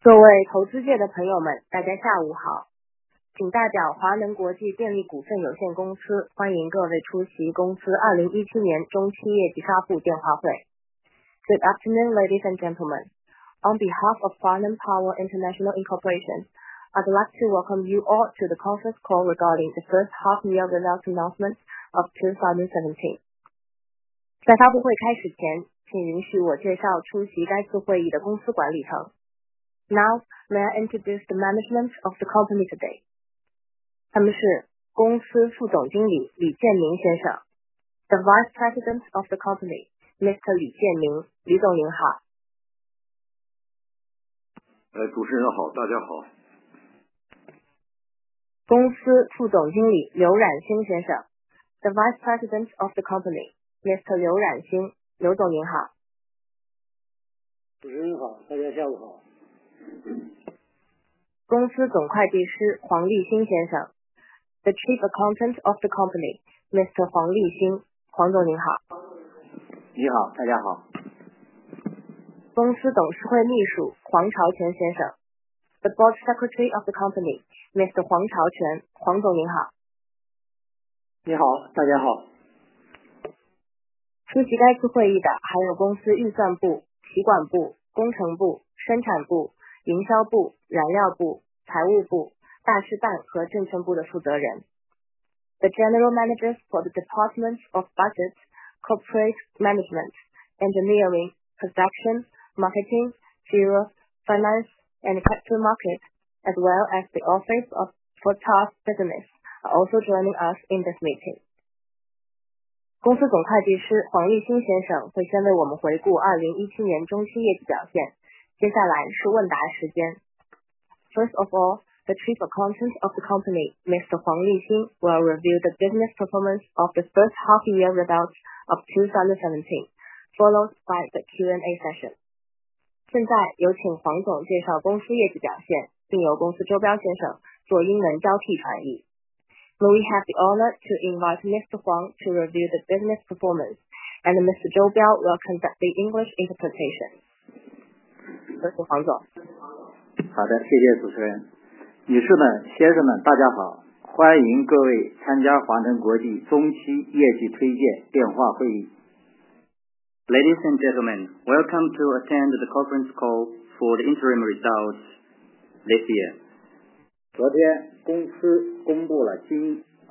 各位投资界的朋友们，大家下午好，仅代表华能国际电力股份有限公司欢迎各位出席公司2017年中期业绩发布电话会。Good afternoon, ladies and gentlemen. On behalf of Huaneng Power International Incorporation, I'd like to welcome you all to the conference call regarding the first half-year results announcement of 2017. 在发布会开始前，请允许我介绍出席该次会议的公司管理层。Now, may I introduce the management of the company today? 他们是公司副总经理李建明先生 ，The Vice President of the company, Mr. 李建明，李总您好。 主持人好，大家好。 公司副总经理刘冉星先生 ，The Vice President of the company, Mr. 刘冉星，刘总您好。 主持人好，大家下午好。 公司总会计师黄立新先生 ，The Chief Accountant of the company, Mr. 黄立新，黄总您好。 你好，大家好。 公司董事会秘书黄朝全先生 ，The Board Secretary of the company, Mr. 黄朝全，黄总您好。 你好，大家好。 出席该次会议的还有公司预算部、企管部、工程部、生产部、营销部、燃料部、财务部、大事办和证券部的负责人。The general managers for the departments of budget, corporate management, engineering, production, marketing, fuel, finance, and capital market, as well as the office of forecast business, are also joining us in this meeting. 公司总会计师黄立新先生会先为我们回顾2017年中期业绩表现。接下来是问答时间。First of all, the Chief Accountant of the company, Mr. Huang Lixin, will review the business performance of the first half-year results of 2017, followed by the Q&A session. 现在有请黄总介绍公司业绩表现，并由公司周彪先生做英文交替传译。May we have the honor to invite Mr. Huang to review the business performance, and Mr. Zhou Biao will conduct the English interpretation. 有请黄总。 好的，谢谢主持人。女士们、先生们，大家好，欢迎各位参加华能国际中期业绩推荐电话会议。 Ladies and gentlemen, welcome to attend the conference call for the interim results this year. 昨天公司公布了今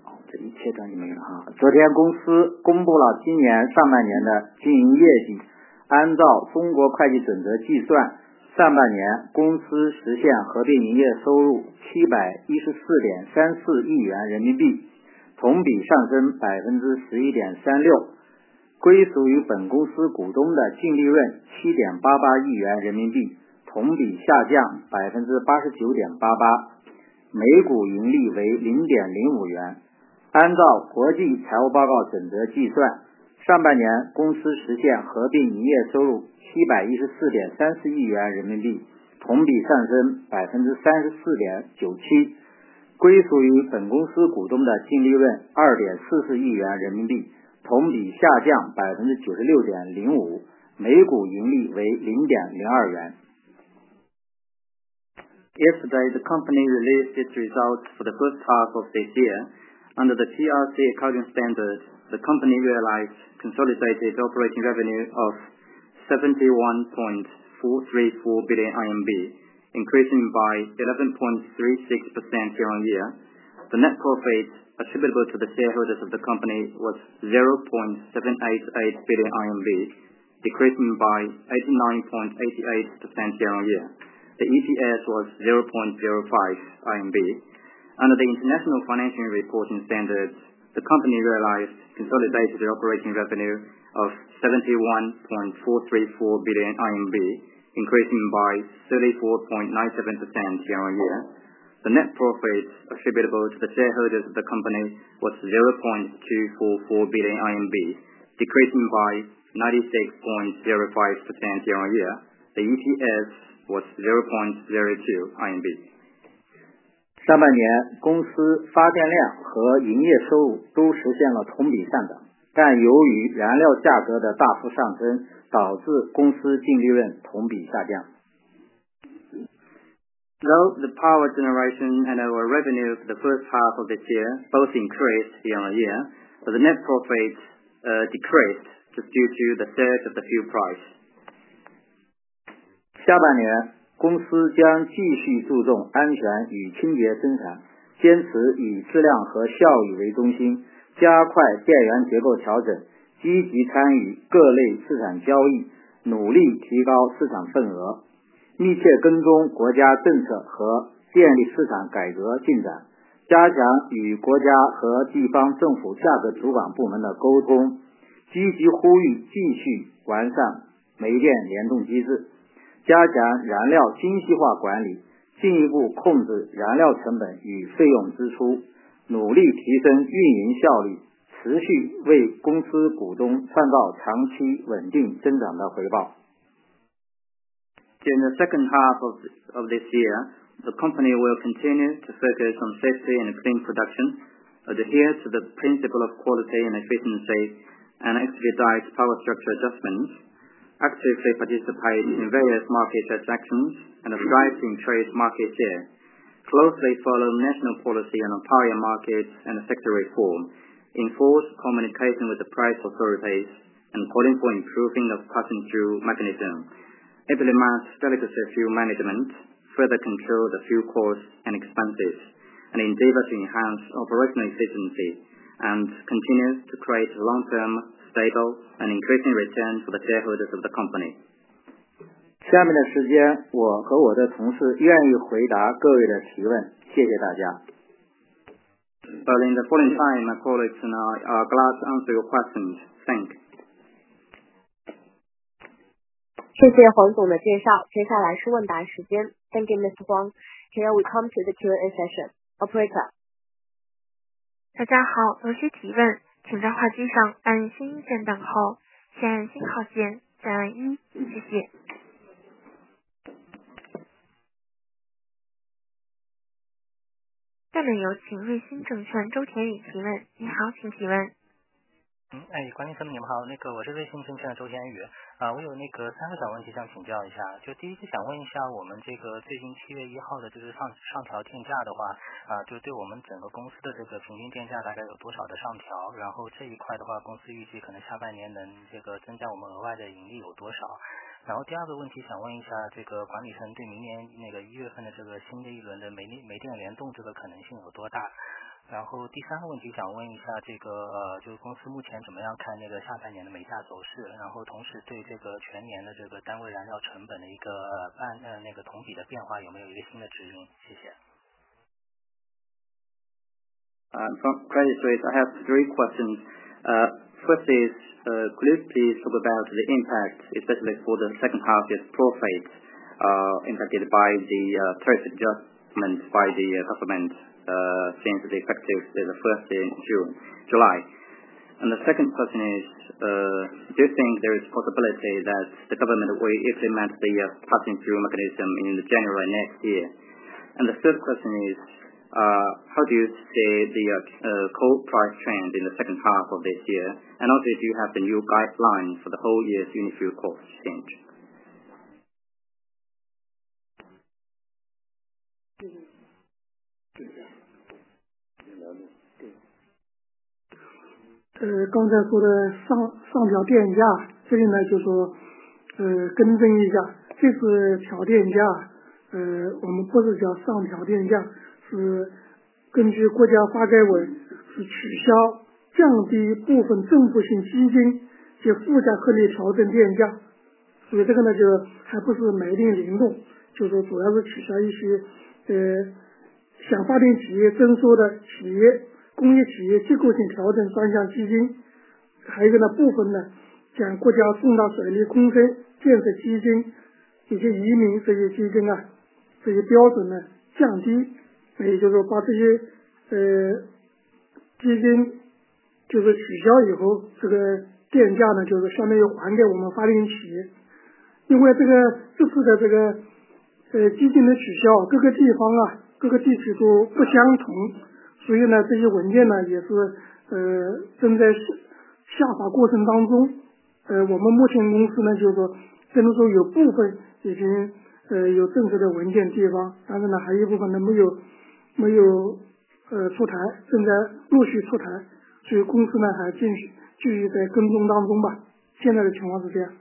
年上半年的经营业绩，按照中国会计准则计算，上半年公司实现合并营业收入714.34亿元人民币，同比上升 11.36%， 归属于本公司股东的净利润7.88亿元人民币，同比下降 89.88%， 每股盈利为 0.05 元。按照国际财务报告准则计算，上半年公司实现合并营业收入714.34亿元人民币，同比上升 34.97%， 归属于本公司股东的净利润 2.44 亿元人民币，同比下降 96.05%， 每股盈利为 0.02 元。 Yesterday, the company released its results for the first half of this year. Under the PRC accounting standard, the company realized consolidated operating revenue of 71.434 billion RMB, increasing by 11.36% year-on-year. The net profit attributable to the shareholders of the company was 0.788 billion RMB, decreasing by 89.88% year-on-year. The EPS was 0.05 RMB. Under the International Financial Reporting Standards, the company realized consolidated operating revenue of 71.434 billion RMB, increasing by 34.97% year-on-year. The net profit attributable to the shareholders of the company was 0.244 billion RMB, decreasing by 96.05% year-on-year. The EPS was 0.02 RMB. 上半年公司发电量和营业收入都实现了同比上涨，但由于燃料价格的大幅上升，导致公司净利润同比下降。 Though the power generation and our revenue for the first half of this year both increased year-on-year, but the net profit decreased just due to the surge of the fuel price. 下半年，公司将继续注重安全与清洁生产，坚持以质量和效益为中心，加快电源结构调整，积极参与各类市场交易，努力提高市场份额，密切跟踪国家政策和电力市场改革进展，加强与国家和地方政府价格主管部门的沟通，积极呼吁继续完善煤电联动机制，加强燃料精细化管理，进一步控制燃料成本与费用支出，努力提升运营效率，持续为公司股东创造长期稳定增长的回报。 In the second half of this year, the company will continue to focus on safety and clean production, adhere to the principle of quality and efficiency, and expedite power structure adjustments, actively participate in various market transactions, and strive to increase market share, closely follow national policy on power markets and sector reform, enforce communication with the price authorities, and calling for improving of passing-through mechanism, implement delicate fuel management, further control the fuel costs and expenses, and endeavor to enhance operational efficiency, and continue to create long-term, stable, and increasing return for the shareholders of the company. 下面的时间，我和我的同事愿意回答各位的提问，谢谢大家。 But in the following time, my colleagues and I are glad to answer your questions. Thank you. 谢谢黄总的介绍，接下来是问答时间。Thank you, Mr. Huang. Here we come to the Q&A session. Operator. 大家好，有需提问，请在话机上按星一键等候，先按星号键，再按1，谢谢。下面有请瑞星证券周田宇提问。你好，请提问。 管理层你们好，我是瑞星证券的周田宇我有3个小问题想请教一下。就第一是想问一下，我们这个最近7月1号的上调电价的话就对我们整个公司的这个平均电价大概有多少的上调？然后这一块的话，公司预计可能下半年能增加我们额外的盈利有多少？然后第二个问题想问一下，管理层对明年1月份的新的一轮的煤电联动可能性有多大？然后第三个问题想问一下，就是公司目前怎么样看下半年的煤价走势？然后同时对全年的单位燃料成本的一个同比的变化有没有一个新的指引？谢谢。 From Credit Suisse, I have 3 questions. First is, could you please talk about the impact, especially for the second half year's profit, impacted by the tariff adjustment by the government since the effective the 1st in July. And the second question is, do you think there is possibility that the government will implement the passing through mechanism in January next year? And the third question is, how do you see the coal price trend in the second half of this year? And also, do you have the new guidelines for the whole year's unit fuel cost change? 刚才说的上调电价，这里呢就说更正一下，这次调电价我们不是叫上调电价，是根据国家发改委是取消降低部分政府性基金及附加合理调整电价，所以这个呢就还不是煤电联动，就是说主要是取消一些向发电企业征收的工业企业结构性调整专项基金，还有一个呢部分呢将国家重大水利工程建设基金以及移民这些基金这些标准呢降低，也就是说把这些基金就是取消以后，这个电价呢就是相当于还给我们发电企业。因为这次的基金的取消，各个地方各个地区都不相同，所以呢这些文件呢也是正在下发过程当中。我们目前公司呢就是说只能说有部分已经有正式的文件地方，但是呢还有一部分呢没有出台，正在陆续出台，所以公司呢还继续在跟踪当中吧。现在的情况是这样。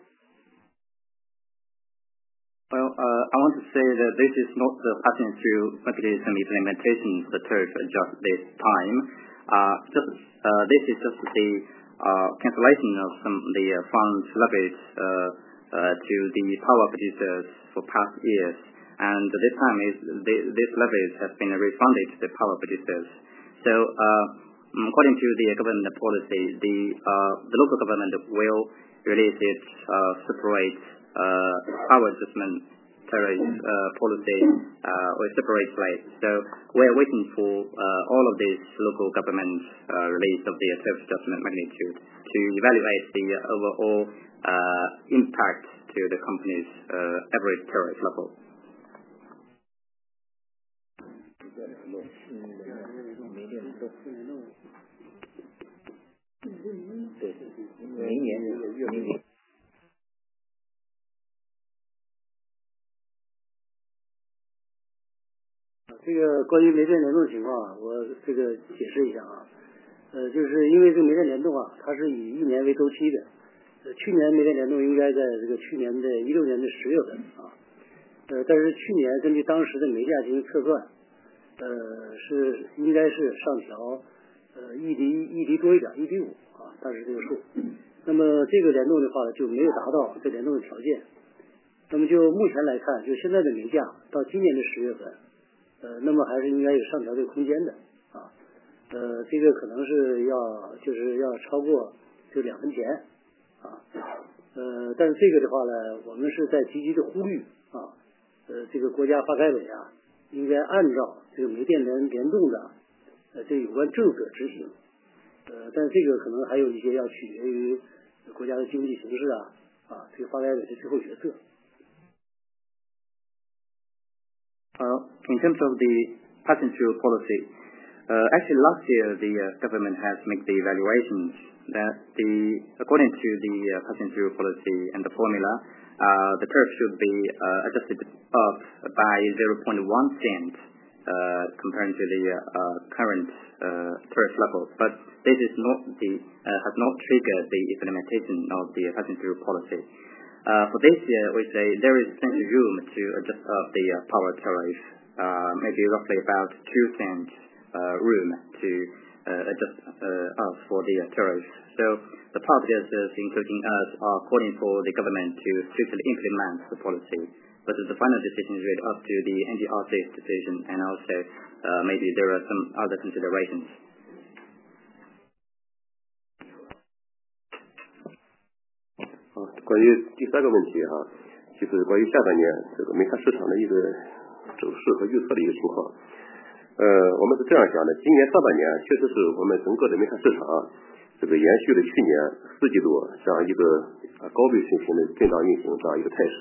Well, I want to say that this is not the passing through mechanism implementation of the tariff just this time. This is just the cancellation of some of the funds levied to the power producers for past years, and this time this levies has been refunded to the power producers. So, according to the government policy, the local government will release its separate power adjustment tariff policy or separate place. So we are waiting for all of these local government release of the tariff adjustment magnitude to evaluate the overall impact to the company's average tariff level. 明年。 这个关于煤电联动的情况，我这个解释一下啊。就是因为这个煤电联动啊，它是以1年为周期的。去年煤电联动应该在这个去年的16年的10月份啊。但是去年根据当时的煤价进行测算，应该是上调一滴多一点，1滴5啊，当时这个数。那么这个联动的话呢，就没有达到这联动的条件。那么就目前来看，就现在的煤价到今年的10月份。那么还是应该有上调这个空间的啊，这个可能是要超过这2分钱啊，但是这个的话呢，我们是在积极的呼吁啊，这个国家发改委啊，应该按照这个煤电联动的这个有关政策执行，但是这个可能还有一些要取决于国家的经济形势啊，这个发改委的最后决策。 In terms of the passing through policy, actually last year the government has made the evaluations that according to the passing through policy and the formula, the tariff should be adjusted up by 0.1 cent compared to the current tariff level. But this is has not triggered the implementation of the passing through policy. For this year, we say there is plenty of room to adjust up the power tariff, maybe roughly about 2 cents room to adjust us for the tariff. So the power producers, including us, are calling for the government to strictly implement the policy. But the final decision is really up to the NDRC's decision, and also maybe there are some other considerations. 关于第3个问题哈，就是关于下半年这个煤炭市场的一个走势和预测的一个情况。我们是这样想的，今年上半年确实是我们整个的煤炭市场这个延续了去年4季度这样一个高位水平的震荡运行这样一个态势。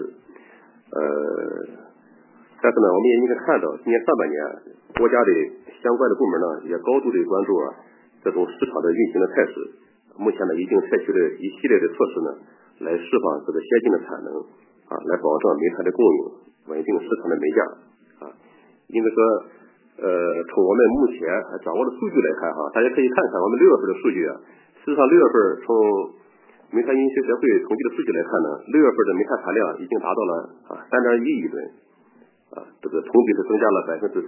但是呢，我们也应该看到，今年上半年国家的相关的部门呢也高度的关注这种市场的运行的态势。目前呢，已经采取了一系列的措施呢，来释放这个先进的产能来保证煤炭的供应，稳定市场的煤价应该说，从我们目前掌握的数据来看大家可以看看我们6月份的数据事实上6月份从煤炭运输协会统计的数据来看呢，6月份的煤炭产量已经达到了3.1亿吨这个同比是增加了 10.6%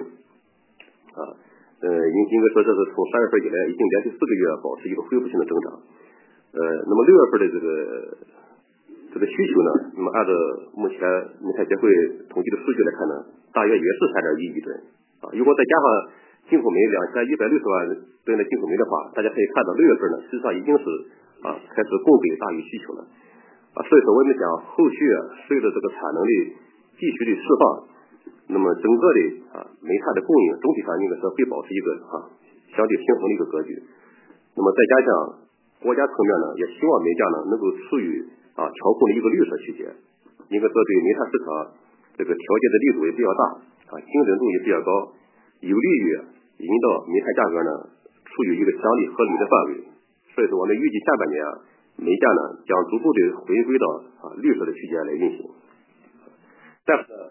应该说这是从3月份以来已经连续4个月保持一个恢复性的增长。那么6月份的这个需求呢，那么按照目前煤炭协会统计的数据来看呢，大约也是 3.1亿吨如果再加上进口煤2160万吨的进口煤的话，大家可以看到6月份呢，实际上已经是开始供给大于需求了所以说我们讲后续随着这个产能的继续的释放，那么整个的煤炭的供应总体上应该说会保持一个相对平衡的一个格局。那么再加上国家层面呢，也希望煤价呢能够处于调控的一个绿色区间，应该说对煤炭市场这个调节的力度也比较大精准度也比较高，有利于引导煤炭价格呢处于一个相对合理的范围。所以说我们预计下半年煤价呢将逐步的回归到绿色的区间来运行。但是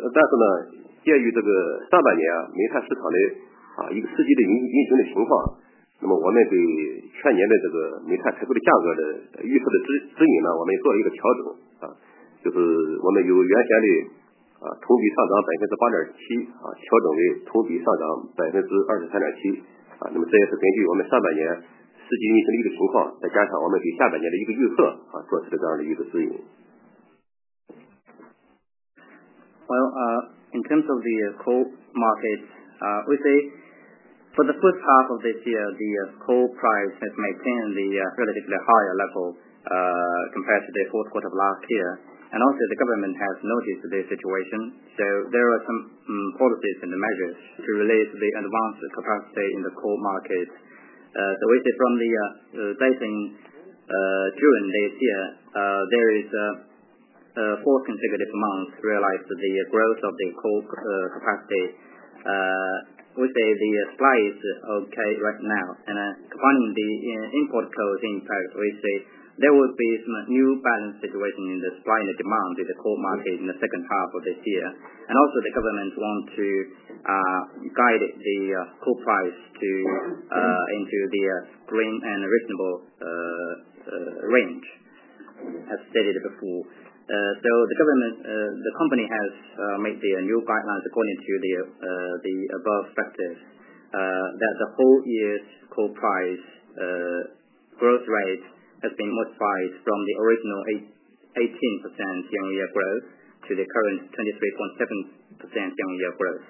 但是呢，鉴于这个上半年煤炭市场的一个实际的运行的情况，那么我们对全年的这个煤炭采购的价格的预测的指引呢，我们做了一个调整就是我们由原先的同比上涨 8.7%调整为同比上涨 23.7%那么这也是根据我们上半年实际运行的一个情况，再加上我们对下半年的一个预测做出的这样的一个指引。 Well, in terms of the coal market, we say for the first half of this year, the coal price has maintained the relatively higher level compared to the fourth quarter of last year. And also the government has noticed the situation, so there are some policies and measures to release the advanced capacity in the coal market. So we say from the data in June this year, there is four consecutive months realized the growth of the coal capacity. We say the supply is okay right now, and combining the import coal's impact, we say there will be some new balance situation in the supply and the demand in the coal market in the second half of this year. And also the government want to guide the coal price to into the green and reasonable range, as stated before. So the government, the company has made the new guidelines according to the above factors, that the whole year's coal price growth rate has been modified from the original 18% year-on-year growth to the current 23.7% year-on-year growth.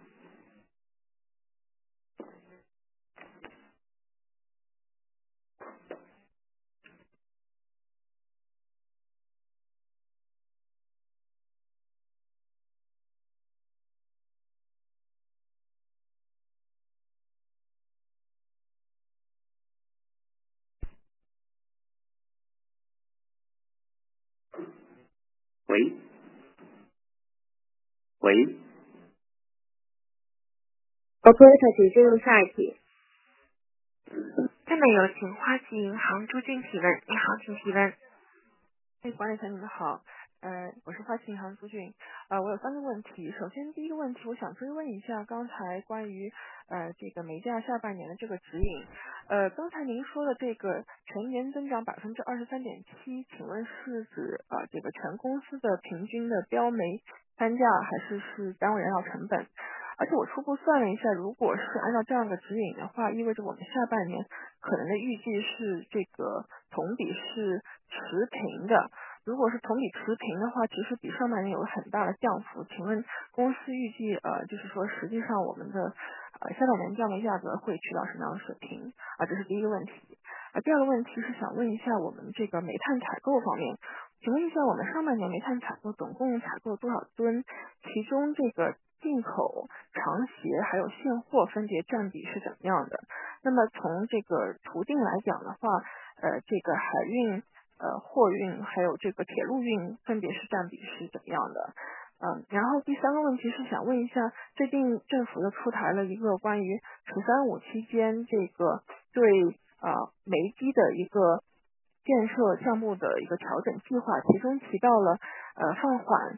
Operator， 请进入下一题。 下面有请花旗银行朱俊提问。你好，请提问。 管理层你们好，我是花旗银行朱俊，我有3个问题。首先第一个问题，我想追问一下刚才关于这个煤价下半年的这个指引。刚才您说的这个全年增长 23.7%， 请问是指这个全公司的平均的标煤单价，还是单位燃料成本？而且我初步算了一下，如果是按照这样的指引的话，意味着我们下半年可能的预计是这个同比是持平的。如果是同比持平的话，其实比上半年有了很大的降幅。请问公司预计就是说实际上我们的下半年降煤价格会去到什么样的水平？这是第一个问题。第二个问题是想问一下我们这个煤炭采购方面，请问一下我们上半年煤炭采购总共采购多少吨？其中这个进口、长协还有现货分别占比是怎么样的？那么从这个途径来讲的话，这个海运、货运还有这个铁路运分别是占比是怎么样的？然后第3个问题是想问一下，最近政府又出台了一个关于“十三五”期间这个对煤机的一个建设项目的一个调整计划，其中提到了放缓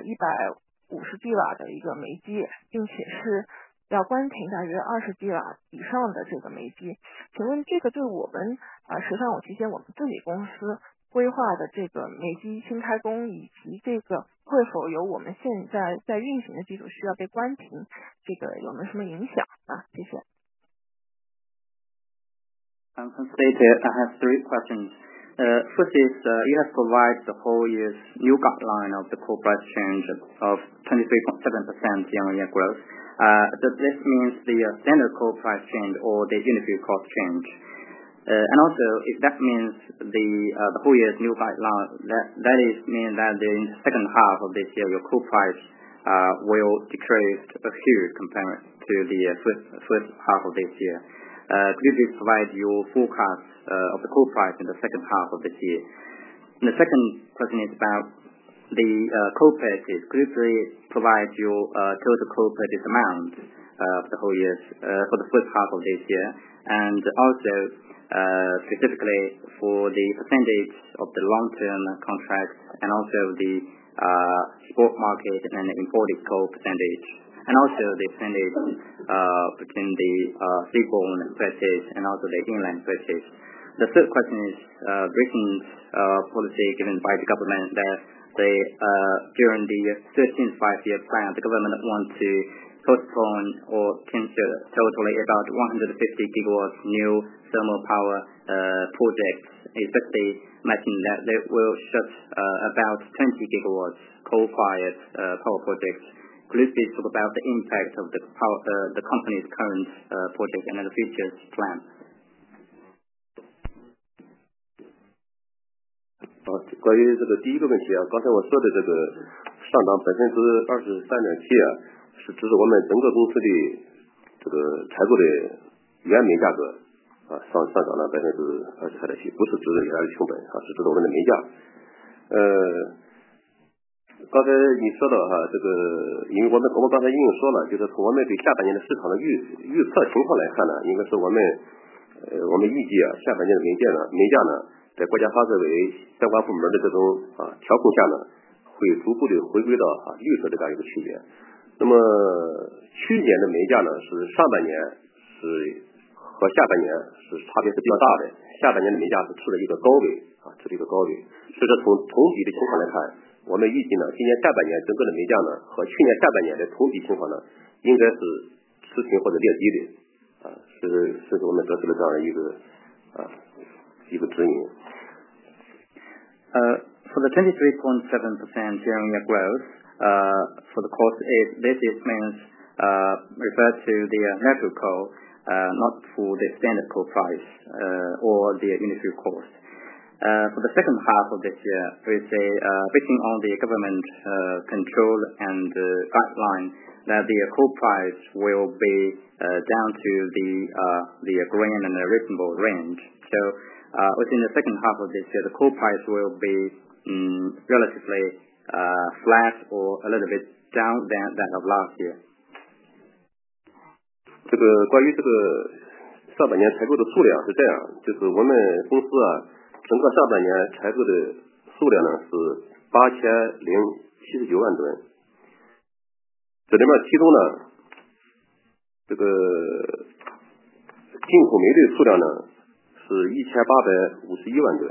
150吉瓦的一个煤机，并且是要关停大约20吉瓦以上的这个煤机。请问这个对我们“十三五”期间我们自己公司规划的这个煤机新开工，以及这个会否有我们现在在运行的机组需要被关停，这个有没有什么影响谢谢。 Stated, I have 3 questions. First is, you have provided the whole year's new guideline of the coal price change of 23.7% year-on-year growth. Does this means the standard coal price change or the unit fuel cost change? And also, if that means the whole year's new guideline, that is mean that in the second half of this year, your coal price will decrease a huge compared to the first half of this year. Could you please provide your forecast of the coal price in the second half of this year? And the second question is about the coal purchase. Could you please provide your total coal purchase amount for the whole year for the first half of this year? And also, specifically for the percentage of the long-term contracts and also the spot market and the imported coal percentage, and also the percentage between the seaborne purchase and also the inland purchase. The third question is recent policy given by the government that during the 13th five-year plan, the government wants to postpone or cancel totally about 150 gigawatts new thermal power projects, especially mentioning that they will shut about 20 gigawatts coal-fired power projects. Could you please talk about the impact of the company's current project and the future plan? 关于这个第一个问题啊，刚才我说的这个上涨23.7%是指我们整个公司的这个采购的原煤价格上涨了23.7%，不是指原来的成本是指我们的煤价。刚才你说到这个，因为我们刚才已经说了，就是从我们对下半年的市场的预测情况来看呢，应该是我们预计下半年的煤价呢，在国家发改委相关部门的这种调控下呢，会逐步的回归到预测的这样一个区间。那么去年的煤价呢，是上半年和下半年差别是比较大的，下半年的煤价是处在一个高位处在一个高位。所以说从同比的情况来看，我们预计呢，今年下半年整个的煤价呢和去年下半年的同比情况呢，应该是持平或者略低的是我们得出了这样一个指引。 For the 23.7% year-on-year growth, for the cost, this means refer to the natural coal, not for the standard coal price or the industry cost. For the second half of this year, we say basing on the government control and guideline that the coal price will be down to the green and the reasonable range. So within the second half of this year, the coal price will be relatively flat or a little bit down than that of last year. 这个关于这个上半年采购的数量是这样，就是我们公司整个上半年采购的数量呢是8079万吨，这里面其中呢，这个进口煤的数量呢是1851万吨，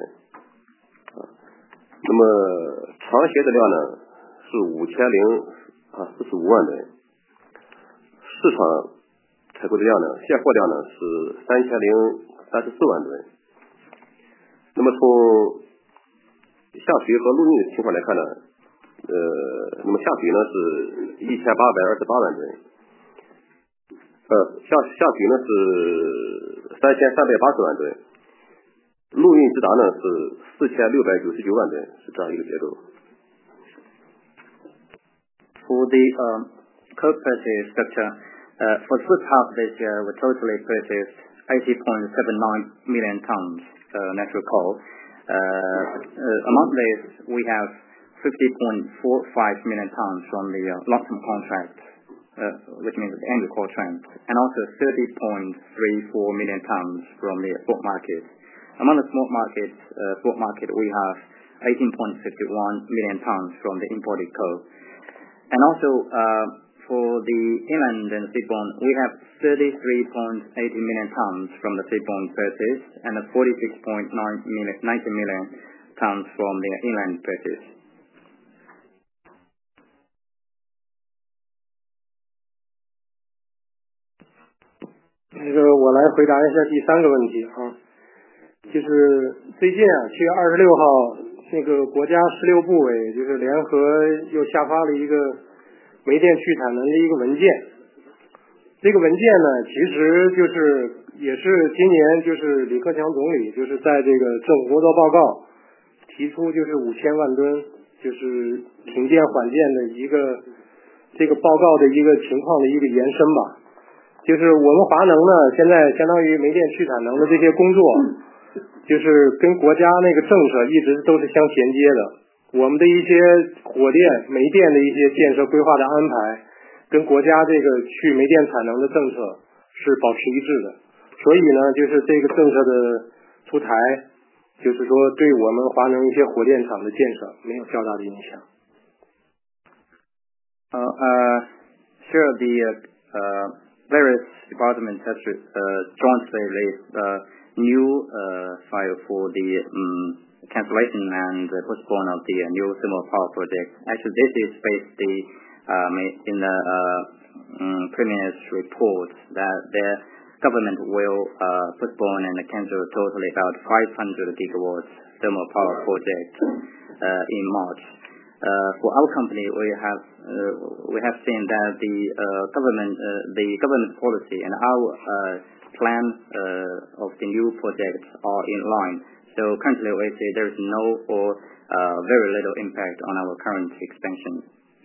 那么长协的量呢是5045万吨，市场采购的量呢，现货量呢是3034万吨。那么从下水和陆运的情况来看呢，那么下水呢是1828万吨，下水呢是3380万吨，陆运直达呢是4699万吨，是这样一个节奏。 For the coal purchase structure, for the first half of this year, we totally purchased 80.79 million tons natural coal. Among this, we have 50.45 million tons from the long-term contract, which means the annual contract, and also 30.34 million tons from the spot market. Among the spot market, we have 18.51 million tons from the imported coal. And also, for the inland and seaborne, we have 33.80 million tons from the seaborne purchase and 46.90 million tons from the inland purchase. 我来回答一下第三个问题就是最近7月26号那个国家16部委就是联合又下发了一个煤电去产能的一个文件，这个文件呢其实就是也是今年就是李克强总理就是在这个政府工作报告提出就是5000万吨就是停电缓电的一个这个报告的一个情况的一个延伸吧。就是我们华能呢现在相当于煤电去产能的这些工作就是跟国家那个政策一直都是相衔接的，我们的一些火电煤电的一些建设规划的安排跟国家这个去煤电产能的政策是保持一致的， 所以呢，就是这个政策的出台，就是说对我们华能一些火电厂的建设没有较大的影响。 Sure, the various departments have jointly raised new file for the cancellation and postpone of the new thermal power project. Actually, this is based in the Premier's report that the government will postpone and cancel totally about 500 gigawatts thermal power project in March. For our company, we have seen that the government policy and our plan of the new projects are in line. So currently, we say there is no or very little impact on our current expansion.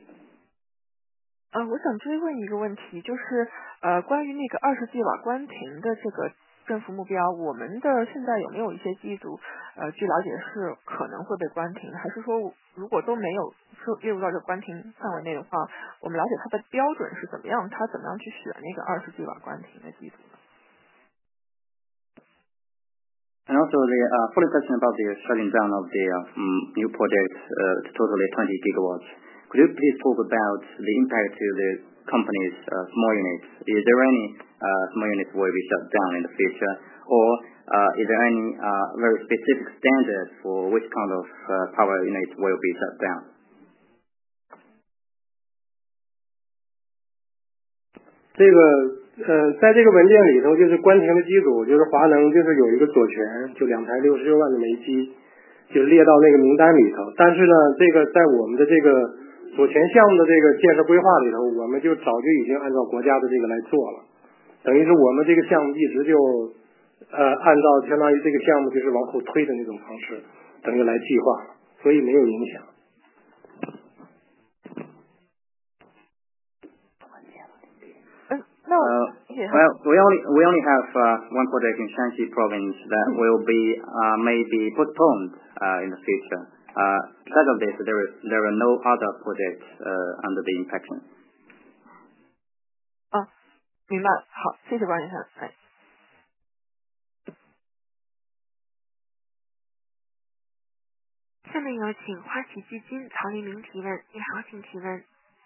我想追问一个问题，就是关于那个20吉瓦关停的这个政府目标，我们的现在有没有一些机组据了解是可能会被关停的，还是说如果都没有列入到这个关停范围内的话，我们了解它的标准是怎么样，它怎么样去选那个20吉瓦关停的机组呢？ And also the following question about the shutting down of the new projects to totally 20 gigawatts. Could you please talk about the impact to the company's small units? Is there any small units will be shut down in the future, or is there any very specific standard for which kind of power units will be shut down? 这个在这个文件里头，就是关停的机组，就是华能就是有一个左权，就2台66万的煤机，就是列到那个名单里头。但是呢，这个在我们的这个左权项目的这个建设规划里头，我们就早就已经按照国家的这个来做了，等于是我们这个项目一直就按照相当于这个项目就是往后推的那种方式，等于来计划，所以没有影响。 Well, we only have one project in Shanxi province that will be maybe postponed in the future. Because of this, there are no other projects under the impaction. 明白，好，谢谢关先生。 下面有请花旗基金曹立明提问，你好，请提问。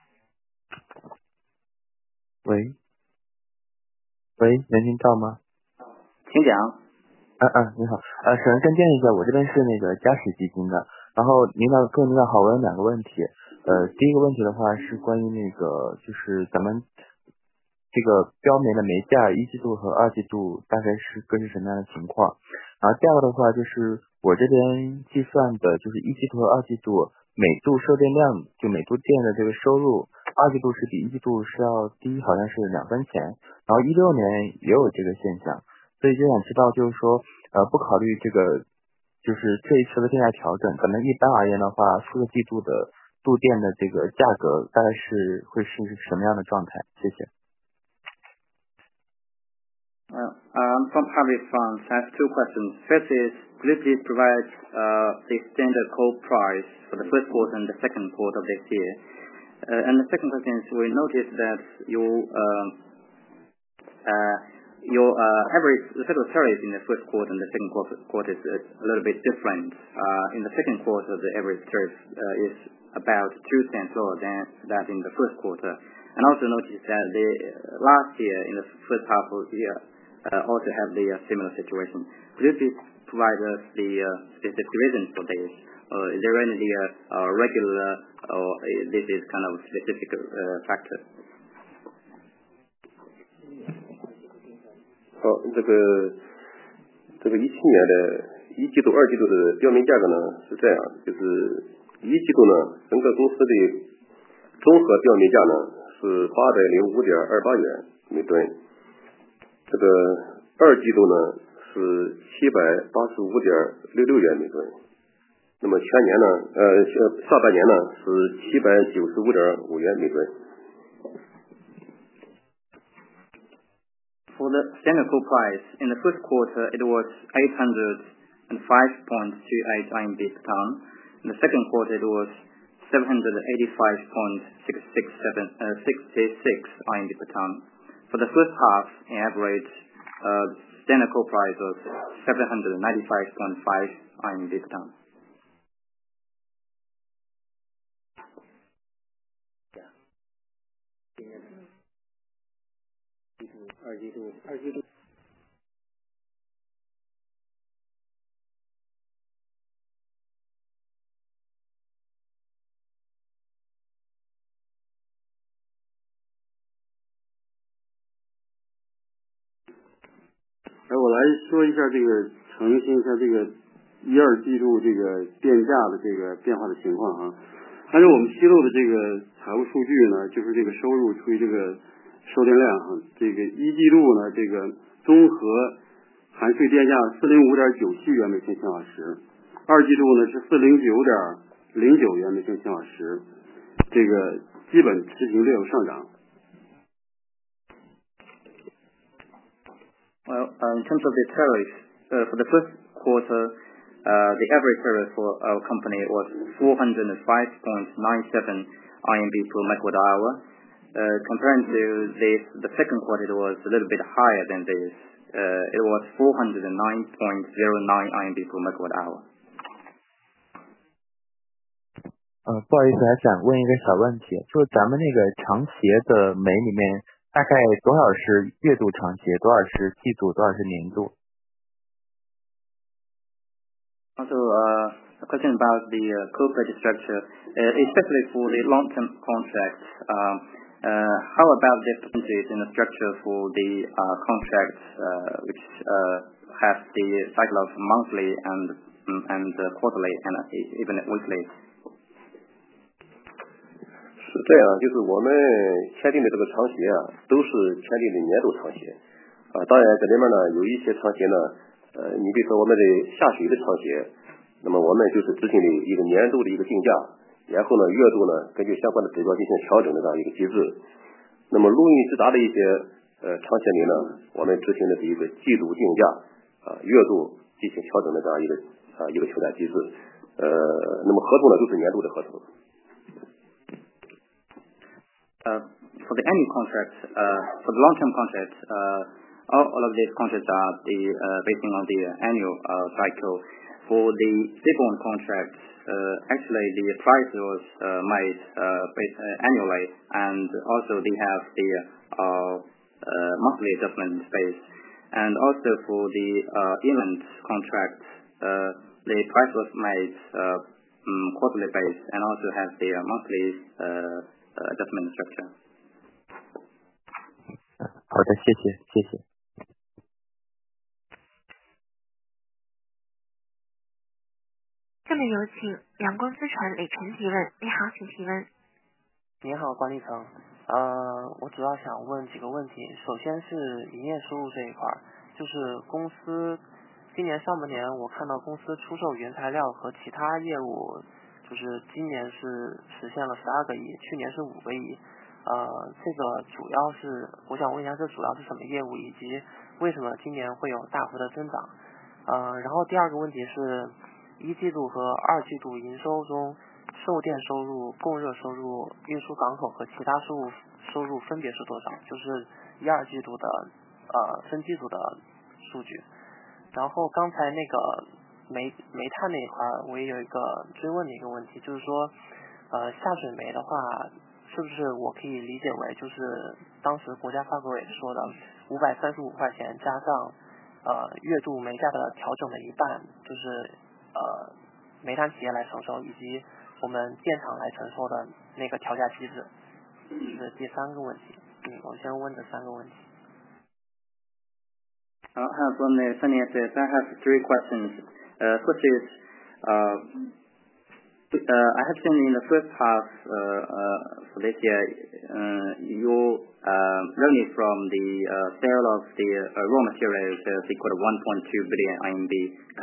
喂，能听到吗？ 请讲。 你好，首先跟进一下，我这边是那个嘉实基金的，然后各位领导好，我有2个问题。第一个问题的话是关于那个就是咱们这个标煤的煤价1季度和2季度大概是各是什么样的情况？然后第二个的话就是我这边计算的就是1季度和2季度每度售电量，就每度电的这个收入，2季度是比1季度是要低，好像是2分钱。然后16年也有这个现象，所以就想知道，就是说，不考虑这个，就是这一次的电价调整，咱们一般而言的话，4个季度的度电的这个价格大概会是什么样的状态？谢谢。 From Harvey Funds, I have 2 questions. First is, could you please provide the standard coal price for the first quarter and the second quarter of this year? And the second question is, we noticed that your average federal tariff in the first quarter and the second quarter is a little bit different. In the second quarter, the average tariff is about 2 cents lower than that in the first quarter. And also noticed that last year, in the first half of the year, also have the similar situation. Could you please provide us the specific reasons for this? Is there any regular or this is kind of specific factor? 好，这个17年的1季度、2季度的标煤价格呢是这样，就是1季度呢，整个公司的综合标煤价呢是805.28元每吨，这个2季度呢是785.66元每吨，那么全年呢，上半年呢是795.5元每吨。 For the standard coal price, in the first quarter it was 805.28 RMB per ton. In the second quarter it was 785.66 RMB per ton. For the first half, in average, Standard coal price was 795.5 RMB per ton. 我来说一下这个澄清一下这个1、2季度这个电价的这个变化的情况啊。按照我们披露的这个财务数据呢，就是这个收入除以这个售电量啊，这个1季度呢，这个综合含税电价405.97元每千千瓦时，2季度呢是409.09元每千千瓦时，这个基本持平略有上涨。 Well, in terms of the tariff, for the first quarter, the average tariff for our company was 405.97 RMB per megawatt hour. Comparing to this, the second quarter it was a little bit higher than this. It was 409.09 RMB per megawatt hour. 不好意思，还想问一个小问题，就是咱们那个长协的煤里面，大概多少是月度长协，多少是季度，多少是年度？ Also, a question about the coal purchase structure, especially for the long-term contracts. How about the percentage in the structure for the contracts which have the cycle of monthly and quarterly and even weekly? 是这样，就是我们签订的这个长协啊，都是签订的年度长协当然这里面呢有一些长协呢你比如说我们的下水的长协，那么我们就是执行的一个年度的一个定价，然后呢月度呢根据相关的指标进行调整的这样一个机制。那么陆运直达的一些长协里呢，我们执行的是一个季度定价月度进行调整的这样一个求价机制。那么合同呢都是年度的合同。 For the annual contract, for the long-term contract, all of these contracts are based on the annual cycle. For the seaborne contract, actually the price was made annually, and also they have the monthly adjustment base. And also for the inland contract, the price was made quarterly base, and also has the monthly adjustment structure. 好的，谢谢。 下面有请阳光资产李晨提问。你好，请提问。 你好，管理层。我主要想问几个问题。首先是营业收入这一块，就是公司今年上半年我看到公司出售原材料和其他业务，就是今年是实现了12个亿，去年是5个亿。这个主要是我想问一下，这主要是什么业务，以及为什么今年会有大幅的增长？然后第二个问题是1季度和2季度营收中，售电收入、供热收入、运输港口和其他收入分别是多少？就是1、2季度的分季度的数据。然后刚才那个煤炭那一块，我也有一个追问的一个问题，就是说下水煤的话，是不是我可以理解为就是当时国家发改委说的535块钱加上月度煤价的调整的一半，就是煤炭企业来承受，以及我们电厂来承受的那个调价机制，这是第3个问题。我先问这3个问题。 I have from the finances, I have 3 questions. First is, I have seen in the first half for this year, your revenue from the sale of the raw materials is equal to 1.2 billion RMB,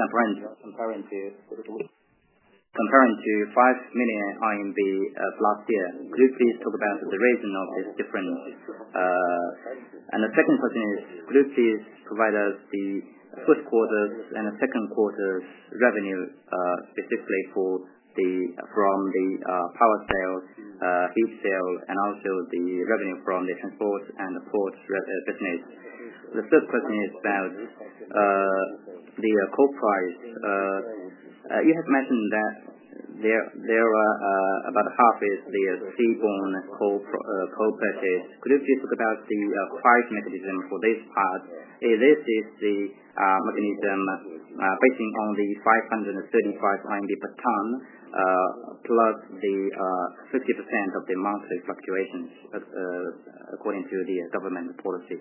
comparing to 5 million RMB last year. Could you please talk about the reason of this difference? And the second question is, could you please provide us the first quarter's and the second quarter's revenue specifically from the power sale, heat sale, and also the revenue from the transport and the port business. The third question is about the coal price, you have mentioned that there are about half is the seaborne coal purchase. Could you please talk about the price mechanism for this part? This is the mechanism basing on the 535 RMB per ton plus the 50% of the monthly fluctuations according to the government policy.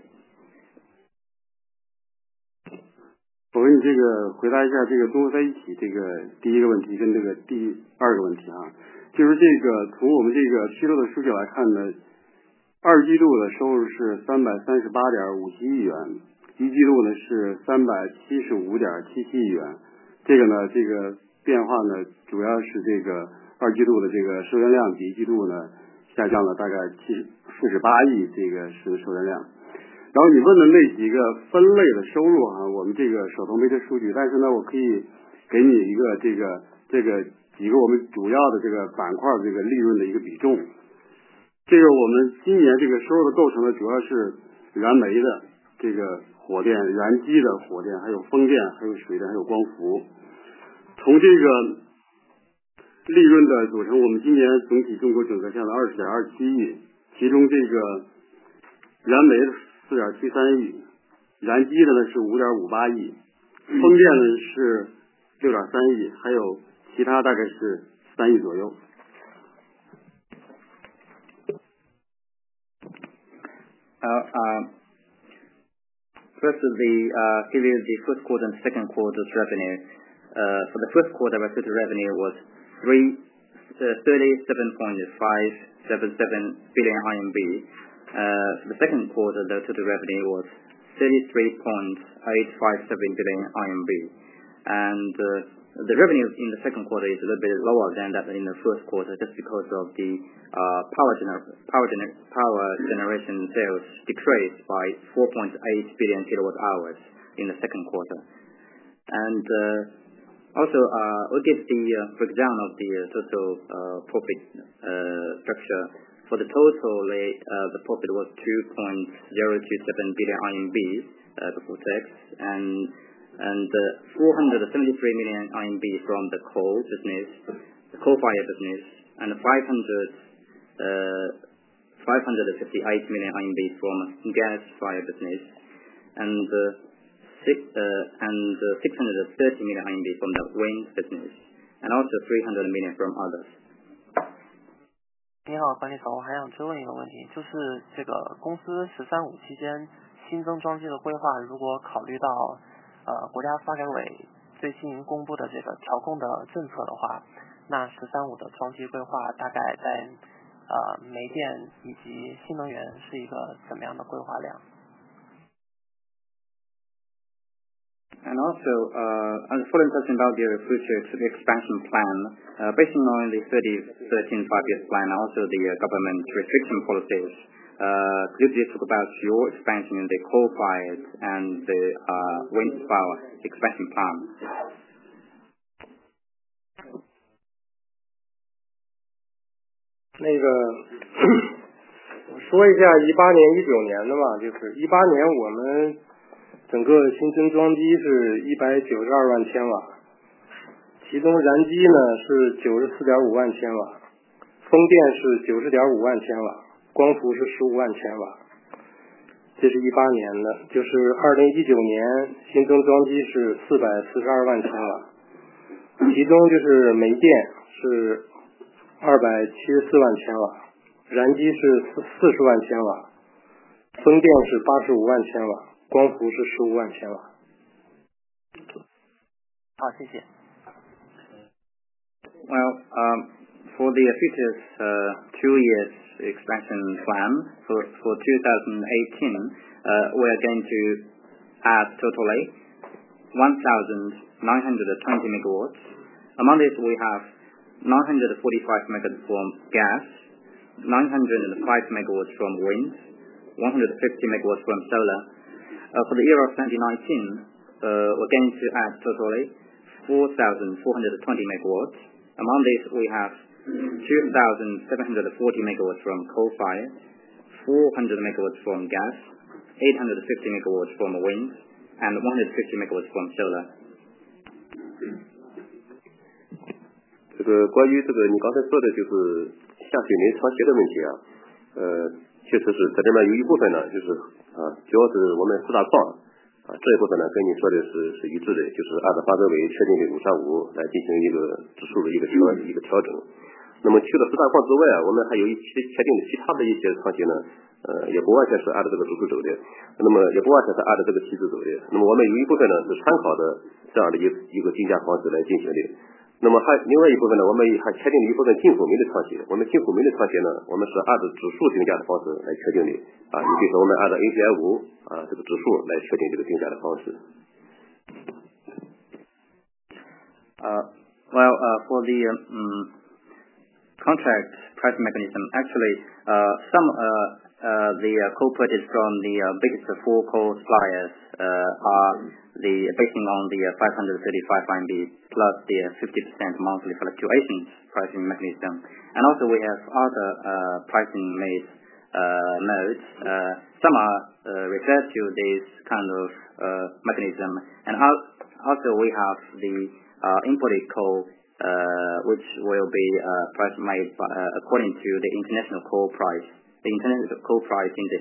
我给你这个回答一下这个综合在一起这个第一个问题跟这个第二个问题啊，就是这个从我们这个披露的数据来看呢，二季度的收入是338.57亿元，一季度呢是375.77亿元。这个呢，这个变化呢，主要是这个二季度的这个收单量比一季度呢下降了大概48亿这个是收单量。然后你问的那几个分类的收入啊，我们这个手头没这数据，但是呢，我可以给你一个这个几个我们主要的这个板块这个利润的一个比重。这个我们今年这个收入的构成呢，主要是燃煤的这个火电、燃机的火电，还有风电，还有水电，还有光伏。从这个利润的组成，我们今年总体综合整合下来20.27亿，其中这个燃煤4.73亿，燃机的呢是5.58亿，风电呢是6.3亿，还有其他大概是3亿左右。 First, give you the first quarter and second quarter's revenue. For the first quarter, our total revenue was 37.577 billion RMB. For the second quarter, the total revenue was 33.857 billion RMB. And the revenue in the second quarter is a little bit lower than that in the first quarter, just because of the power generation sales decreased by 4.8 billion kilowatt hours in the second quarter. And also, we give the breakdown of the total profit structure. For the total, the profit was 2.027 billion RMB before tax, and 473 million RMB from the coal business, the coal-fired business, and 558 million RMB from gas-fired business, and 630 million RMB from the wind business, and also 300 million from others. 你好，管理层，我还想追问一个问题，就是这个公司“十三五”期间新增装机的规划，如果考虑到国家发改委最新公布的这个调控的政策的话，那“十三五”的装机规划大概在煤电以及新能源是一个怎么样的规划量？ And also, as a following question about your future expansion plan, based on the 2013 5-year plan, also the government restriction policies, could you please talk about your expansion in the coal-fired and the wind power expansion plan? 那个我说一下18年、19年的吧，就是18年我们整个新增装机是192万千瓦，其中燃机呢是94.5万千瓦，风电是90.5万千瓦，光伏是15万千瓦。这是18年的，就是2019年新增装机是442万千瓦，其中就是煤电是274万千瓦，燃机是40万千瓦，风电是85万千瓦，光伏是15万千瓦。 好，谢谢。 Well, for the future 2 years expansion plan for 2018, we are going to add totally 1,920 megawatts. Among this, we have 945 megawatts from gas, 905 megawatts from wind, 150 megawatts from solar. For the year of 2019, we're going to add totally 4,420 megawatts. Among this, we have 2,740 megawatts from coal-fired, 400 megawatts from gas, 850 megawatts from wind, and 150 megawatts from solar. 这个关于这个你刚才说的就是下水煤长协的问题啊，确实是在这边有一部分呢，就是主要是我们四大矿这一部分呢跟你说的是一致的，就是按照发改委确定的535来进行一个指数的一个调整。那么去了四大矿之外我们还有确定的其他的一些长协呢，也不完全是按照这个指数走的，那么也不完全是按照这个体制走的。那么我们有一部分呢是参考的这样的一个定价方式来进行的。那么另外一部分呢，我们还确定了一部分进口煤的长协。我们进口煤的长协呢，我们是按照指数定价的方式来确定的你比如说我们按照 API 5这个指数来确定这个定价的方式。 For the contract price mechanism, actually, some the coal purchase from the biggest four coal suppliers are basing on the 535 RMB plus the 50% monthly fluctuations pricing mechanism, and also we have other pricing modes. Some are referred to this kind of mechanism, and also we have the imported coal, which will be price made according to the international coal price index.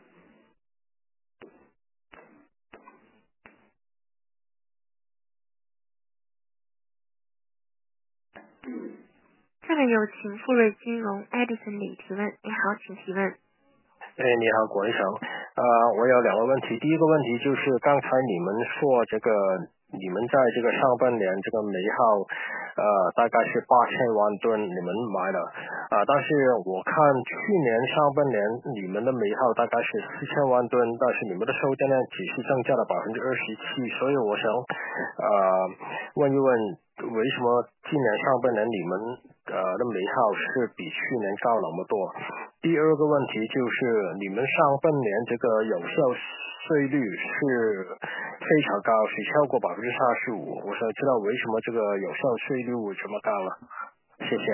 下面有请富瑞金融 Edison 李提问。你好，请提问。 你好，管理层。我有两个问题。第一个问题就是刚才你们说这个你们在这个上半年这个煤耗大概是8000万吨你们买了但是我看去年上半年你们的煤耗大概是4000万吨，但是你们的售电量只是增加了27%，所以我想问一问为什么今年上半年你们的煤耗是比去年高那么多。第二个问题就是你们上半年这个有效税率是非常高，是超过35%，我想知道为什么这个有效税率这么高了。谢谢。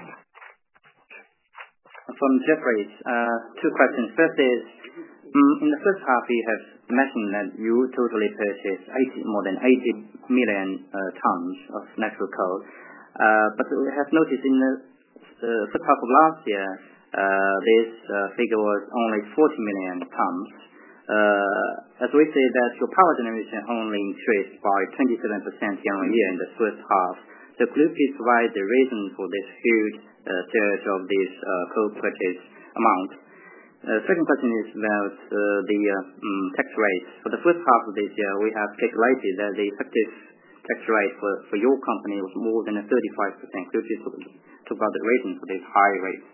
From Jefferies, two questions. First is, in the first half you have mentioned that you totally purchased more than 80 million tons of natural coal, but we have noticed in the first half of last year this figure was only 40 million tons. As we say that your power generation only increased by 27% year-on-year in the first half. So could you please provide the reason for this huge surge of this coal purchase amount? Second question is about the tax rate. For the first half of this year, we have calculated that the effective tax rate for your company was more than 35%. Could you talk about the reason for this high rate?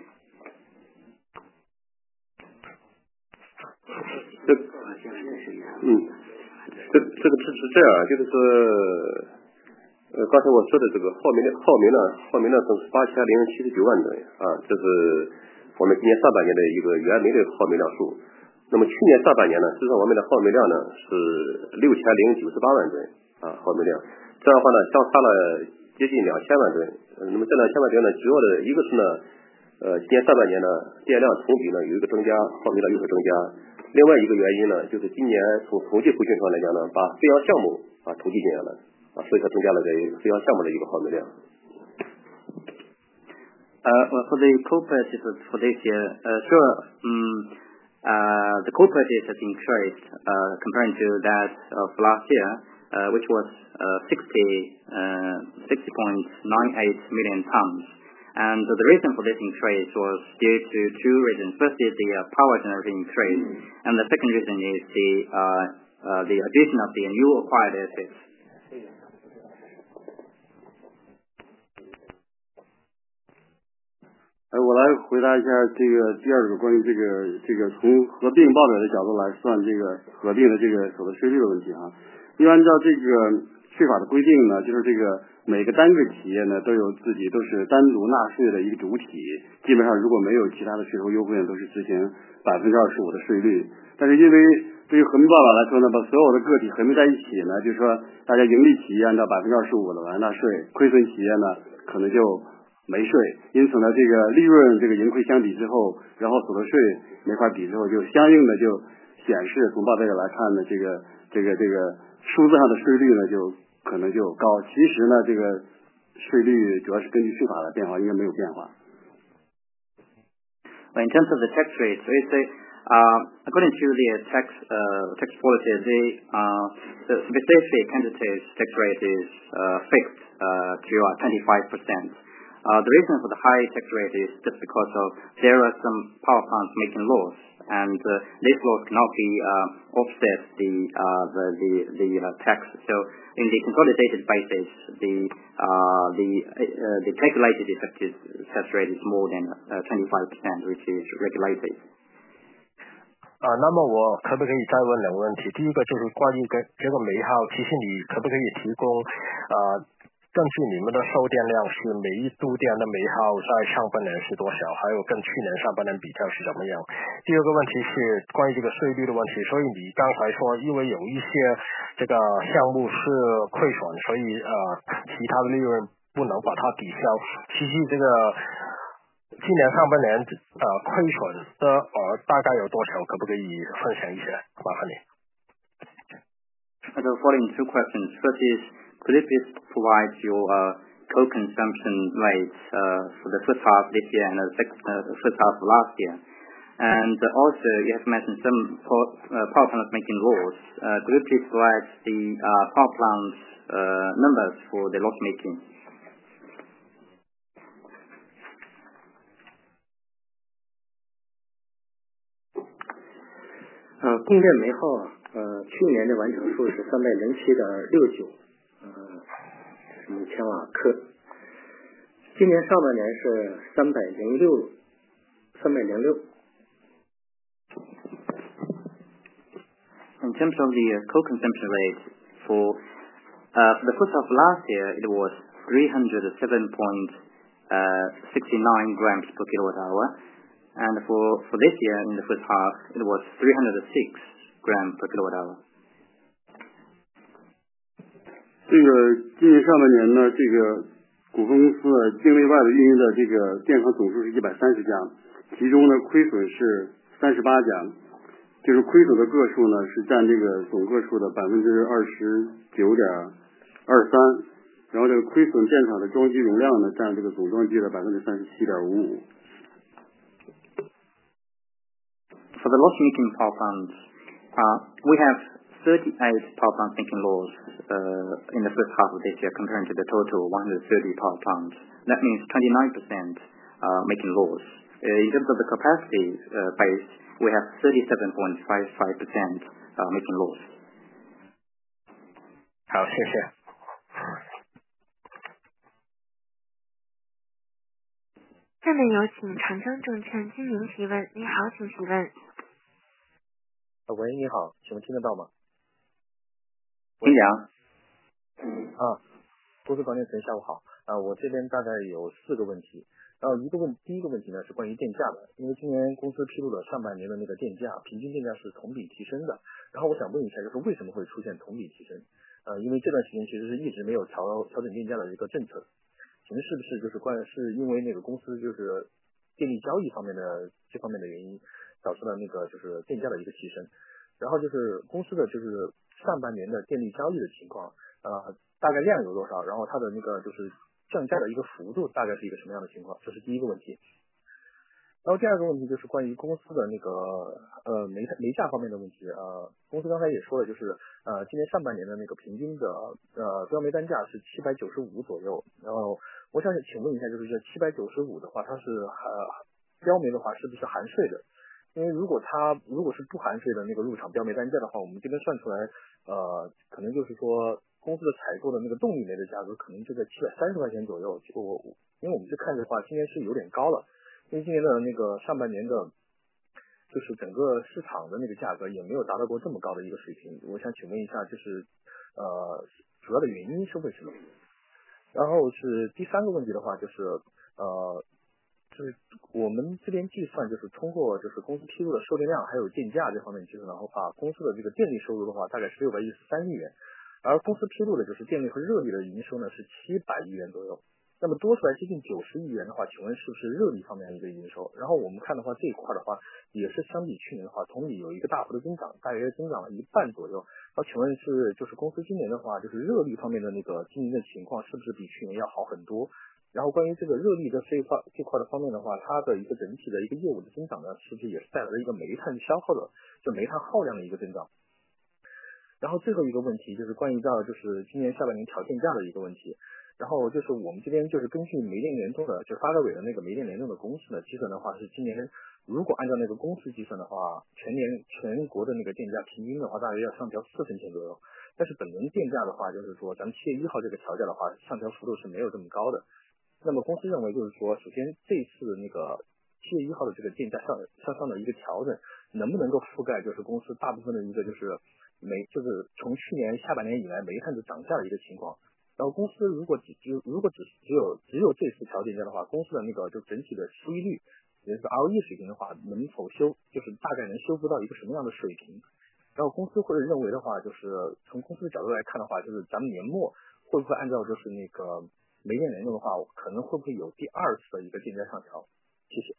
这个是这样，就是说刚才我说的这个耗煤呢是8079万吨这是我们今年上半年的一个原煤的耗煤量数。那么去年上半年呢，实际上我们的耗煤量呢是6098万吨耗煤量，这样的话呢相差了接近2000万吨。那么这2000万吨呢，主要的一个是呢今年上半年呢电量同比呢有一个增加，耗煤量有所增加。另外一个原因呢，就是今年从统计库存上来讲呢，把飞扬项目统计进来了所以它增加了这飞扬项目的一个耗煤量。 For the coal purchase for this year, sure, the coal purchase has increased compared to that of last year, which was 60.98 million tons. And the reason for this increase was due to two reasons. First is the power generation increase, and the second reason is the addition of the new acquired assets. 我来回答一下这个第二个关于这个从合并报表的角度来算这个合并的这个所得税率的问题因为按照这个税法的规定呢，就是这个每个单个企业呢都是单独纳税的一个主体，基本上如果没有其他的税收优惠呢，都是执行25%的税率。但是因为对于合并报表来说呢，把所有的个体合并在一起呢，就是说大家盈利企业按照25%的来纳税，亏损企业呢可能就没税。因此呢，这个利润这个盈亏相比之后，然后所得税没法比之后，就相应的就显示从报表来看呢，这个这个数字上的税率呢就可能就高，其实呢这个税率主要是根据税法的变化，应该没有变化。 In terms of the tax rate, so it's according to the tax policy, the specific entity's tax rate is fixed to 25%. The reason for the high tax rate is just because of there are some power plants making laws, and these laws cannot be offset the tax. So in the consolidated basis, the calculated effective tax rate is more than 25%, which is regulated. 那么我可不可以再问两个问题？第一个就是关于这个煤耗，其实你可不可以提供根据你们的售电量是每一度电的煤耗在上半年是多少，还有跟去年上半年比较是怎么样？第二个问题是关于这个税率的问题，所以你刚才说因为有一些这个项目是亏损，所以其他的利润不能把它抵消。其实这个今年上半年亏损的大概有多少？可不可以分享一下？麻烦你。 The following two questions. First is, could you please provide your coal consumption rates for the first half this year and the first half of last year? And also, you have mentioned some power plants making laws. Could you please provide the power plants numbers for the loss making? 供电煤耗去年的完成数是307.69每千瓦克，今年上半年是306。 In terms of the coal consumption rate for the first half of last year, it was 307.69 grams per kilowatt hour, and for this year in the first half, it was 306 grams per kilowatt hour. 这个今年上半年呢，这个股份公司境内外的运营的这个电厂总数是130家，其中呢亏损是38家，就是亏损的个数呢是占这个总个数的29.23%，然后这个亏损电厂的装机容量呢占这个总装机的37.55%。 For the loss-making power plants, we have 38 power plants making laws in the first half of this year compared to the total 130 power plants. That means 29% making laws. In terms of the capacity base, we have 37.55% making laws. 好，谢谢。 下面有请长江证券金明提问。你好，请提问。 喂，你好，请问听得到吗？ 听讲。 公司管理层下午好。我这边大概有4个问题。第一个问题呢是关于电价的，因为今年公司披露了上半年的那个电价，平均电价是同比提升的。然后我想问一下，就是为什么会出现同比提升？因为这段时间其实是一直没有调整电价的一个政策。请问是不是就是是因为那个公司就是电力交易方面的这方面的原因，导致了那个就是电价的一个提升？然后就是公司的就是上半年的电力交易的情况，大概量有多少？然后它的那个就是降价的一个幅度大概是一个什么样的情况？这是第一个问题。然后第二个问题就是关于公司的那个煤价方面的问题。公司刚才也说了，就是今年上半年的那个平均的标煤单价是795左右。然后我想请问一下，就是这795的话，它是标煤的话是不是含税的？因为如果是不含税的那个入场标煤单价的话，我们这边算出来可能就是说公司的采购的那个动力煤的价格可能就在730块钱左右。因为我们这看的话，今年是有点高了。因为今年的那个上半年的，就是整个市场的那个价格也没有达到过这么高的一个水平。我想请问一下，就是主要的原因是为什么？然后是第三个问题的话，就是我们这边计算，就是通过就是公司披露的售电量还有电价这方面计算的话，公司的这个电力收入的话大概是613亿元，而公司披露的就是电力和热力的营收呢是700亿元左右。那么多出来接近90亿元的话，请问是不是热力方面的一个营收？然后我们看的话，这一块的话也是相比去年的话，同比有一个大幅的增长，大约增长了1半左右。 请问就是公司今年的话，就是热力方面的那个经营的情况是不是比去年要好很多？然后关于这个热力的这块的方面的话，它的一个整体的一个业务的增长呢，是不是也是带来了一个煤炭消耗的，就煤炭耗量的一个增长？然后最后一个问题就是关于到就是今年下半年调电价的一个问题。然后就是我们这边就是根据煤电联动的，就发改委的那个煤电联动的公式呢，计算的话是今年如果按照那个公式计算的话，全国的那个电价平均的话大约要上调4分钱左右。但是本轮电价的话，就是说咱们7月1号这个调价的话，上调幅度是没有这么高的。那么公司认为就是说，首先这次那个7月1号的这个电价向上的一个调整，能不能够覆盖就是公司大部分的一个就是就是从去年下半年以来煤炭的涨价的一个情况。然后公司如果只有这次调电价的话，公司的那个就整体的收益率，也就是 ROE 水平的话，能否就是大概能修复到一个什么样的水平？然后公司会认为的话，就是从公司的角度来看的话，就是咱们年末会不会按照就是那个煤电联动的话，可能会不会有第二次的一个电价上调？谢谢。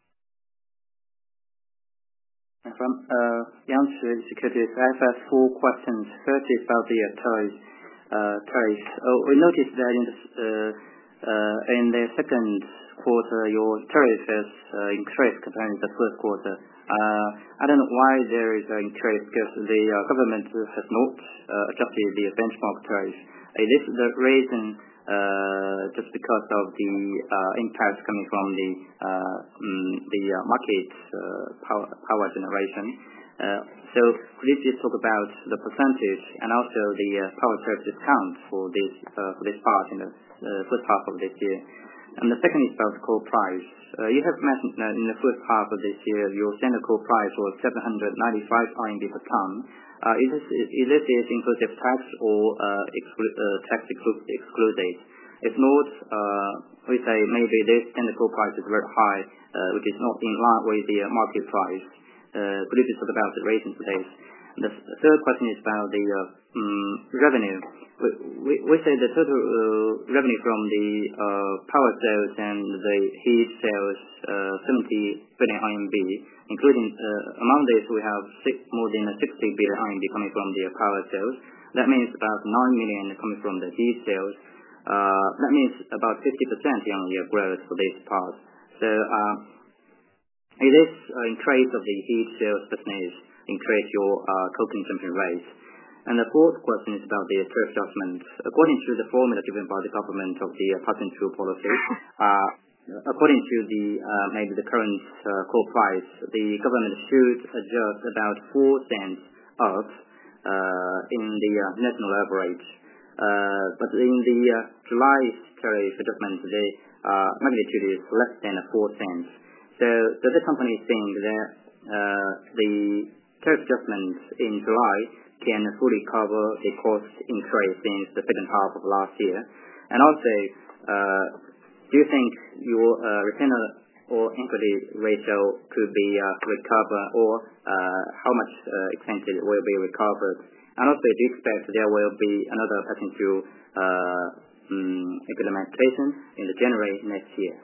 From Yangtze Securities, I have 4 questions. First is about the tariffs. We noticed that in the second quarter, your tariff has increased compared to the first quarter. I don't know why there is an increase because the government has not adjusted the benchmark tariff. Is this the reason just because of the impact coming from the market power generation? So could you just talk about the percentage and also the power tariff discount for this part in the first half of this year? And the second is about coal price. You have mentioned that in the first half of this year, your standard coal price was 795 RMB per ton. Is this inclusive tax or tax excluded? If not, we say maybe this standard coal price is very high, which is not in line with the market price. Could you talk about the reason for this? The third question is about the revenue. We say the total revenue from the power sales and the heat sales 70 billion RMB, including among this we have more than 60 billion RMB coming from the power sales. That means about 9 million coming from the heat sales. That means about 50% year-on-year growth for this part. So is this increase of the heat sales business increase your coal consumption rate? And the fourth question is about the tariff adjustment. According to the formula given by the government of the pass-through policy, according to the maybe the current coal price, the government should adjust about 4 cents up in the national average. But in the July tariff adjustment, the magnitude is less than 4 cents. So does the company think that the tariff adjustment in July can fully cover the cost increase since the second half of last year? And also, do you think your return or equity ratio could be recovered, or how much extent it will be recovered? And also, do you expect there will be another pass-through implementation in the January next year?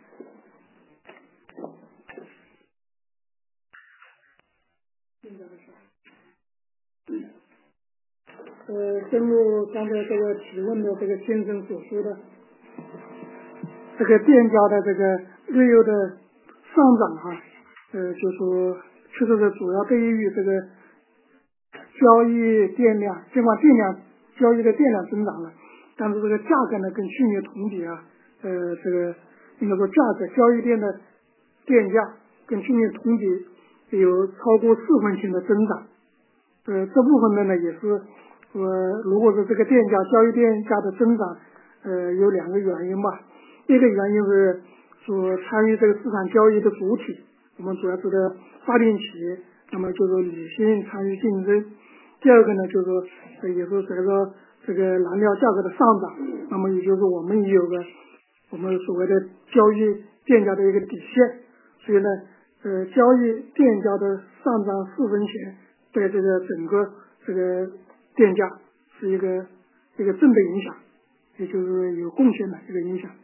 正如刚才这个提问的这个先生所说的，这个电价的这个略有的上涨哈，就说确实是主要对于这个交易电量，尽管电量交易的电量增长了，但是这个价格呢跟去年同比啊，这个应该说价格交易电的电价跟去年同比有超过4分钱的增长。这部分呢也是如果是这个电价交易电价的增长，有2个原因吧。一个原因是说参与这个市场交易的主体，我们主要是的发电企业，那么就是理性参与竞争。第二个呢，就是说也是随着这个燃料价格的上涨，那么也就是我们也有个我们所谓的交易电价的一个底线，所以呢，交易电价的上涨4分钱，对这个整个这个电价是一个正的影响，也就是有贡献的一个影响。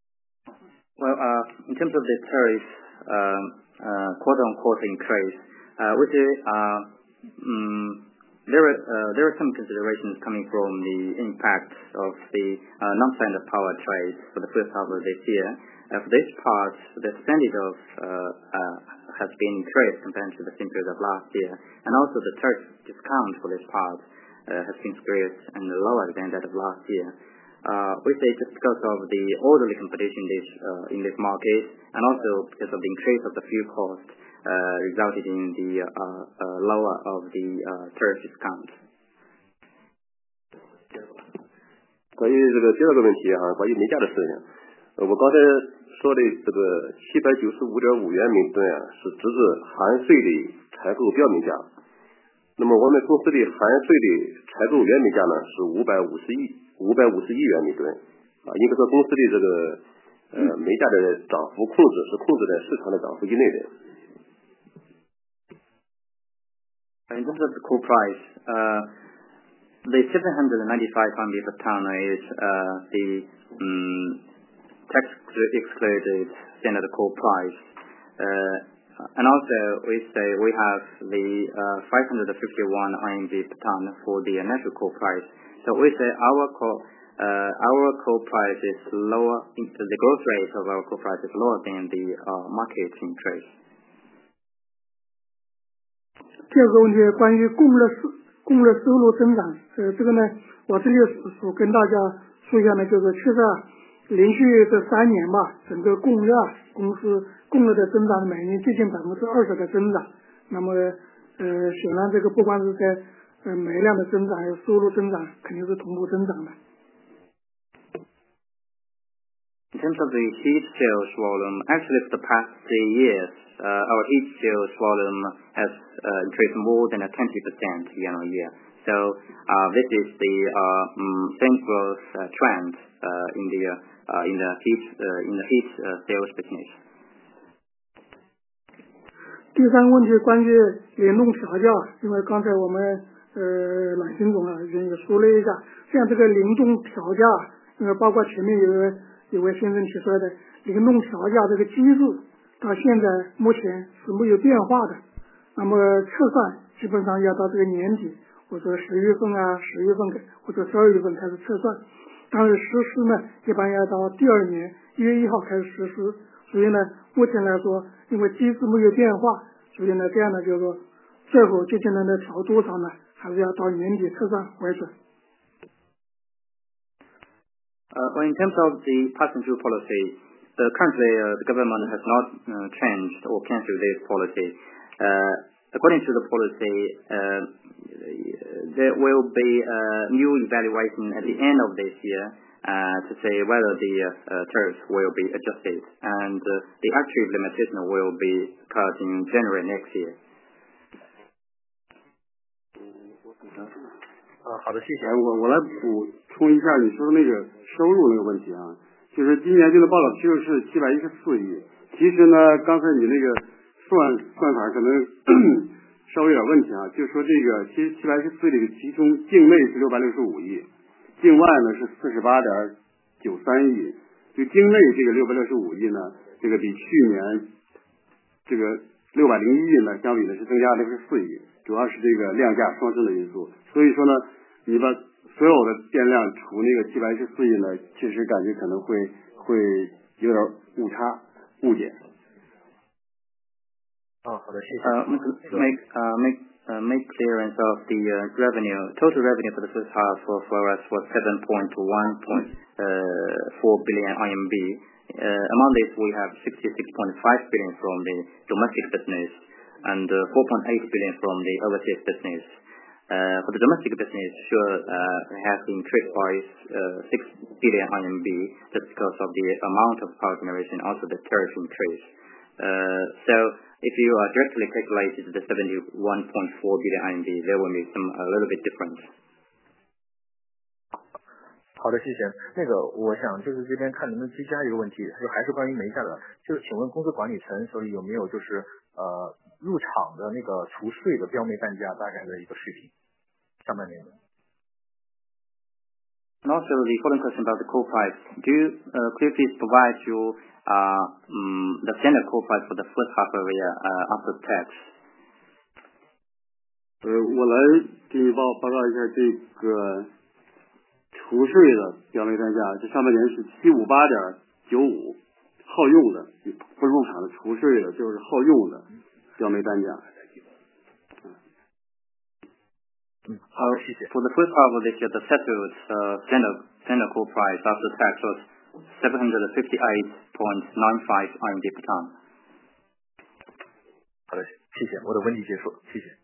Well, in terms of the tariff quarter-on-quarter increase, We say there are some considerations coming from the impact of the non-standard power trade for the first half of this year. For this part, the percentage of has been increased compared to the same period of last year, and also the tariff discount for this part has been increased and lower than that of last year. We say just because of the orderly competition in this market, and also because of the increase of the fuel cost, resulted in the lower of the tariff discount. 关于这个第二个问题关于煤价的事情，我刚才说的这个795.5元每吨是指含税的采购标煤价。那么我们公司的含税的采购原煤价呢是551元每吨应该说公司的这个煤价的涨幅控制在市场的涨幅以内的。 In terms of the coal price, the 795 RMB per ton is the tax-excluded standard coal price. And also, we say we have the 551 RMB per ton for the natural coal price. So we say our coal price is lower. The growth rate of our coal price is lower than the market increase. 第二个问题关于供热收入增长，这个呢，我这里所跟大家说一下呢，就是确实连续这3年吧，整个供热公司供热的增长每年接近20%的增长。那么显然这个不光是在煤量的增长，还有收入增长肯定是同步增长的。 In terms of the heat sales volume, actually for the past 3 years, our heat sales volume has increased more than 20% year on year. So this is the same growth trend in the heat sales business. 第三个问题关于联动调价，因为刚才我们阮新总已经也说了一下，像这个联动调价，因为包括前面有位先生提出来的联动调价这个机制，到现在目前是没有变化的。那么测算基本上要到这个年底，或者10月份10月份或者12月份开始测算，但是实施呢，一般要到第2年1月1号开始实施。所以呢，目前来说，因为机制没有变化，所以呢，这样呢就是说，最后究竟能调多少呢，还是要到年底测算为准。 In terms of the pass-through policy, currently the government has not changed or cancelled this policy. According to the policy, there will be a new evaluation at the end of this year to say whether the tariffs will be adjusted, and the actual implementation will be cut in January next year. 好的，谢谢。我来补充一下你说的那个收入那个问题就是今年这个报告披露是714亿，其实呢，刚才你那个算法可能稍微有点问题就是说这个其实714亿其中境内是665亿，境外呢是48.93亿，就境内这个665亿呢，这个比去年这个601亿呢相比呢是增加64亿，主要是这个量价双升的因素。所以说呢，你把所有的电量除那个714亿呢，其实感觉可能会有点误解。 好的，谢谢。 Make clearance of the revenue. Total revenue for the first half for us was 7.1.4 billion RMB. Among this, we have 66.5 billion from the domestic business and 4.8 billion from the overseas business. For the domestic business, has increased by 6 billion RMB just because of the amount of power generation, also the tariff increase. So if you directly calculated the 71.4 billion RMB, there will be a little bit different. 好的，谢谢。我想就是这边看能不能追加一个问题，还是关于煤价的，就是请问公司管理层手里有没有就是入场的那个除税的标煤单价大概的一个水平，上半年的。 And also the following question about the coal price. Could you please provide the standard coal price for the first half of the year after tax? 我来给你报告一下这个除税的标煤单价，这上半年是758.95，耗用的，不是入场的除税的，就是耗用的标煤单价。 谢谢。 For the first half of this year, the settled standard coal price after tax was 758.95 RMB per ton. 好的，谢谢，我的问题结束，谢谢。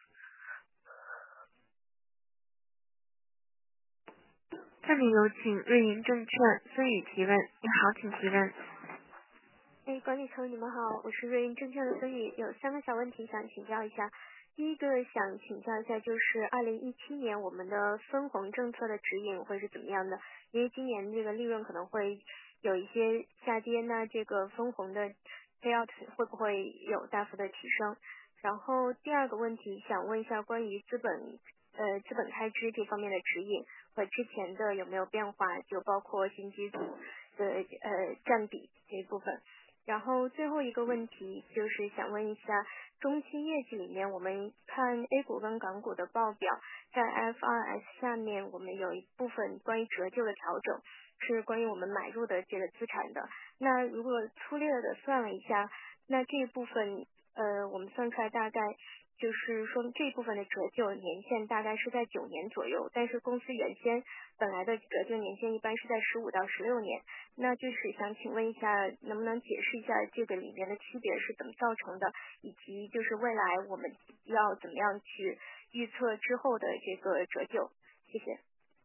下面有请瑞银证券孙宇提问。你好，请提问。 管理层你们好，我是瑞银证券的孙宇，有3个小问题想请教一下。第一个想请教一下，就是2017年我们的分红政策的指引会是怎么样的？因为今年这个利润可能会有一些下跌，那这个分红的 payout 会不会有大幅的提升？然后第二个问题想问一下关于资本开支这方面的指引和之前的有没有变化，就包括新机组的占比这一部分。然后最后一个问题就是想问一下，中期业绩里面我们看 A 股跟港股的报表，在 FRS 下面我们有一部分关于折旧的调整，是关于我们买入的这个资产的。那如果粗略的算了一下，那这一部分我们算出来大概就是说这一部分的折旧年限大概是在9年左右，但是公司原先本来的折旧年限一般是在15到16年，那就是想请问一下，能不能解释一下这个里面的区别是怎么造成的，以及就是未来我们要怎么样去预测之后的这个折旧？谢谢。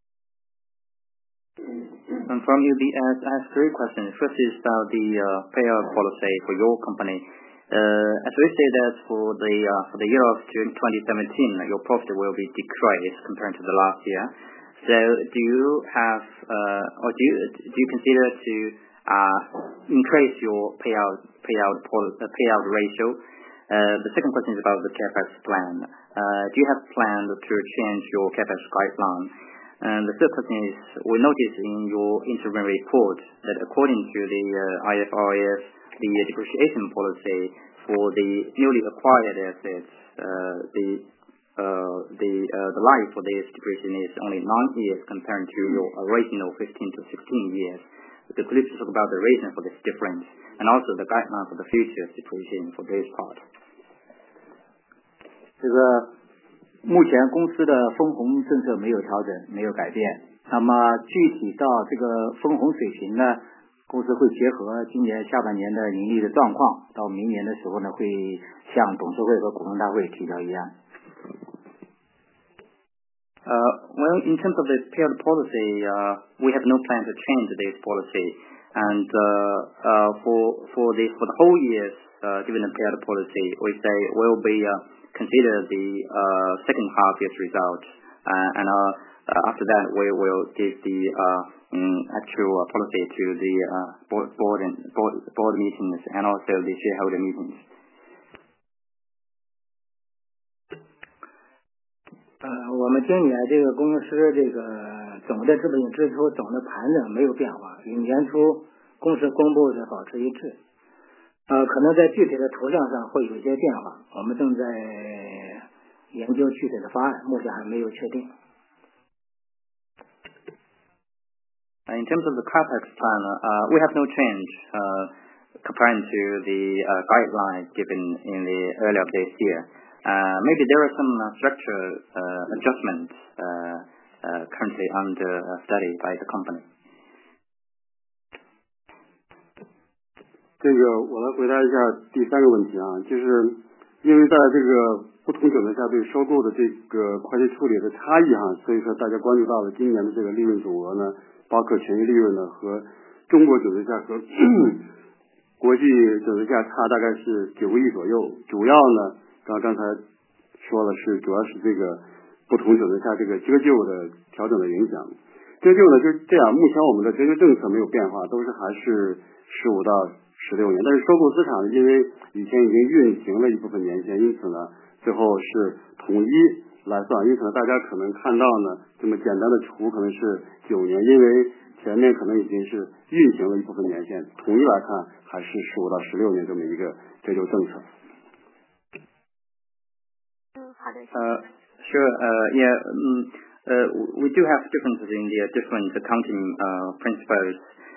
From UBS, I have 3 questions. First is about the payout policy for your company. As we say that for the year of 2017, your profit will be decreased compared to the last year. So do you have or do you consider to increase your payout ratio? The second question is about the capex plan. Do you have planned to change your capex guideline? And the third question is, we noticed in your interim report that according to the IFRS, the depreciation policy for the newly acquired assets, the life for this depreciation is only 9 years compared to your original 15 to 16 years. Could you please talk about the reason for this difference and also the guideline for the future depreciation for this part? 这个目前公司的分红政策没有调整，没有改变。那么具体到这个分红水平呢，公司会结合今年下半年的盈利的状况，到明年的时候呢，会向董事会和股东大会提交议案。 Well, in terms of the payout policy, we have no plan to change this policy. And for the whole year's dividend payout policy, we say will be consider the second half year's result, and after that we will give the actual policy to the board meetings and also the shareholder meetings. 我们今年这个公司这个总的资本支出总的盘整没有变化，与年初公司公布的保持一致。可能在具体的图像上会有一些变化，我们正在研究具体的方案，目前还没有确定。 In terms of the capex plan, we have no change compared to the guidelines given in the earlier of this year. Maybe there are some structure adjustments currently under study by the company. 这个我来回答一下第3个问题啊，就是因为在这个不同准则下对收购的这个会计处理的差异哈，所以说大家关注到了今年的这个利润总额呢，包括权益利润呢和中国准则下和国际准则下差大概是9个亿左右，主要呢刚才说了是主要是这个不同准则下这个折旧的调整的影响。折旧呢就是这样，目前我们的折旧政策没有变化，都是还是15到16年，但是收购资产因为以前已经运行了一部分年限，因此呢最后是统一来算，因此呢大家可能看到呢这么简单的除可能是9年，因为前面可能已经是运行了一部分年限，统一来看还是15到16年这么一个折旧政策。 好的，谢谢。 Sure. We do have differences in the different accounting principles.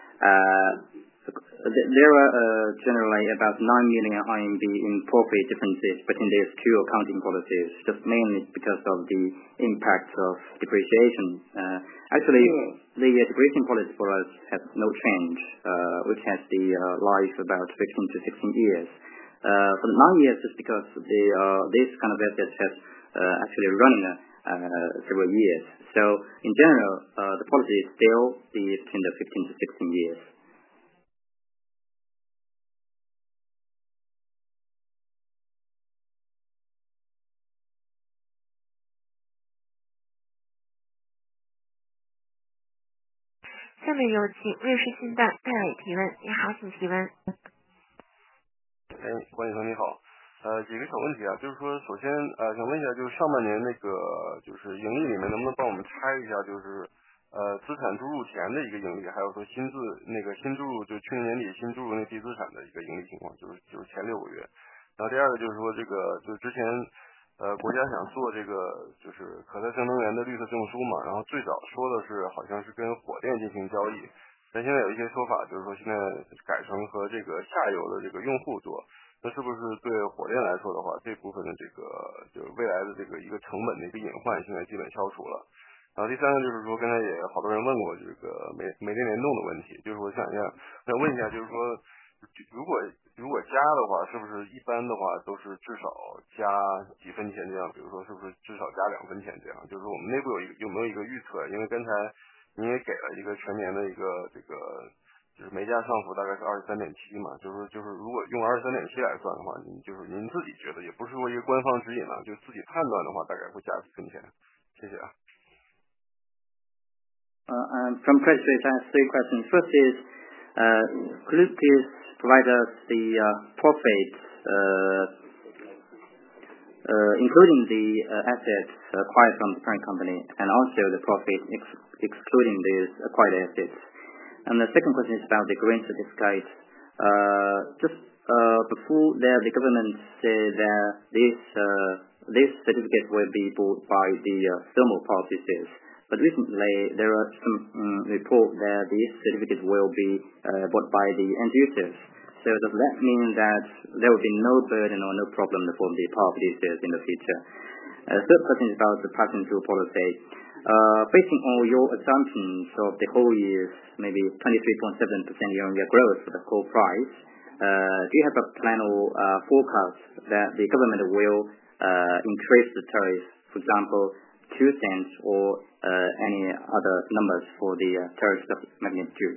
There are generally about 9 million RMB in profit differences between these two accounting policies, just mainly because of the impact of depreciation. Actually, the depreciation policy for us has no change, which has the life about 15 to 16 years. For the 9 years, just because this kind of assets has actually running several years. So in general, the policy is still between the 15 to 16 years. 下面有请瑞士信贷戴伟提问。你好，请提问。 管理层你好，几个小问题啊，就是说，首先想问一下，就是上半年那个就是盈利里面能不能帮我们拆一下，就是资产注入前的一个盈利，还有说新注入就去年年底新注入那低资产的一个盈利情况，就是前6个月。然后第二个就是说这个就是之前国家想做这个就是可再生能源的绿色证书嘛，然后最早说的是好像是跟火电进行交易，但现在有一些说法就是说现在改成和这个下游的这个用户做，那是不是对火电来说的话，这部分的这个就是未来的这个一个成本的一个隐患现在基本消除了。然后第三个就是说刚才也好多人问过这个煤电联动的问题，就是我想问一下，就是说如果加的话，是不是一般的话都是至少加几分钱这样？比如说是不是至少加2分钱这样？就是我们内部有没有一个预测？因为刚才您也给了一个全年的一个这个就是煤价上浮大概是23.7嘛，就是如果用23.7来算的话，您自己觉得也不是说一个官方指引啊，就自己判断的话，大概会加几分钱？谢谢啊。 From Credit Suisse, I have 3 questions. First is, could you please provide us the profits, including the assets acquired from the parent company, and also the profit excluding these acquired assets? And the second question is about the green certificate. Just before that, the government said that this certificate will be bought by the thermal power producers. But recently, there are some reports that this certificate will be bought by the end users. So does that mean that there will be no burden or no problem for the power producers in the future? Third question is about the passing through policy. Based on your assumptions of the whole year's maybe 23.7% year-on-year growth for the coal price, do you have a plan or forecast that the government will increase the tariff, for example, 2 cents or any other numbers for the tariff magnitude?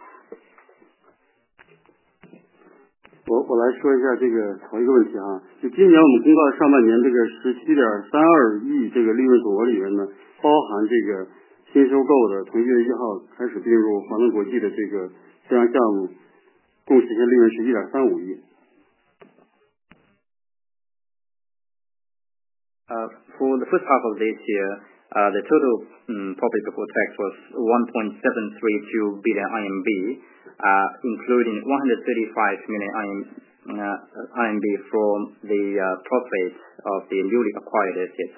我来说一下这个头一个问题啊，就今年我们公告上半年这个17.32亿这个利润总额里面呢，包含这个新收购的从1月1号开始并入华能国际的这个这样项目，共实现利润是1.35亿。 For the first half of this year, the total profit before tax was 1.732 billion RMB, including 135 million RMB from the profit of the newly acquired assets.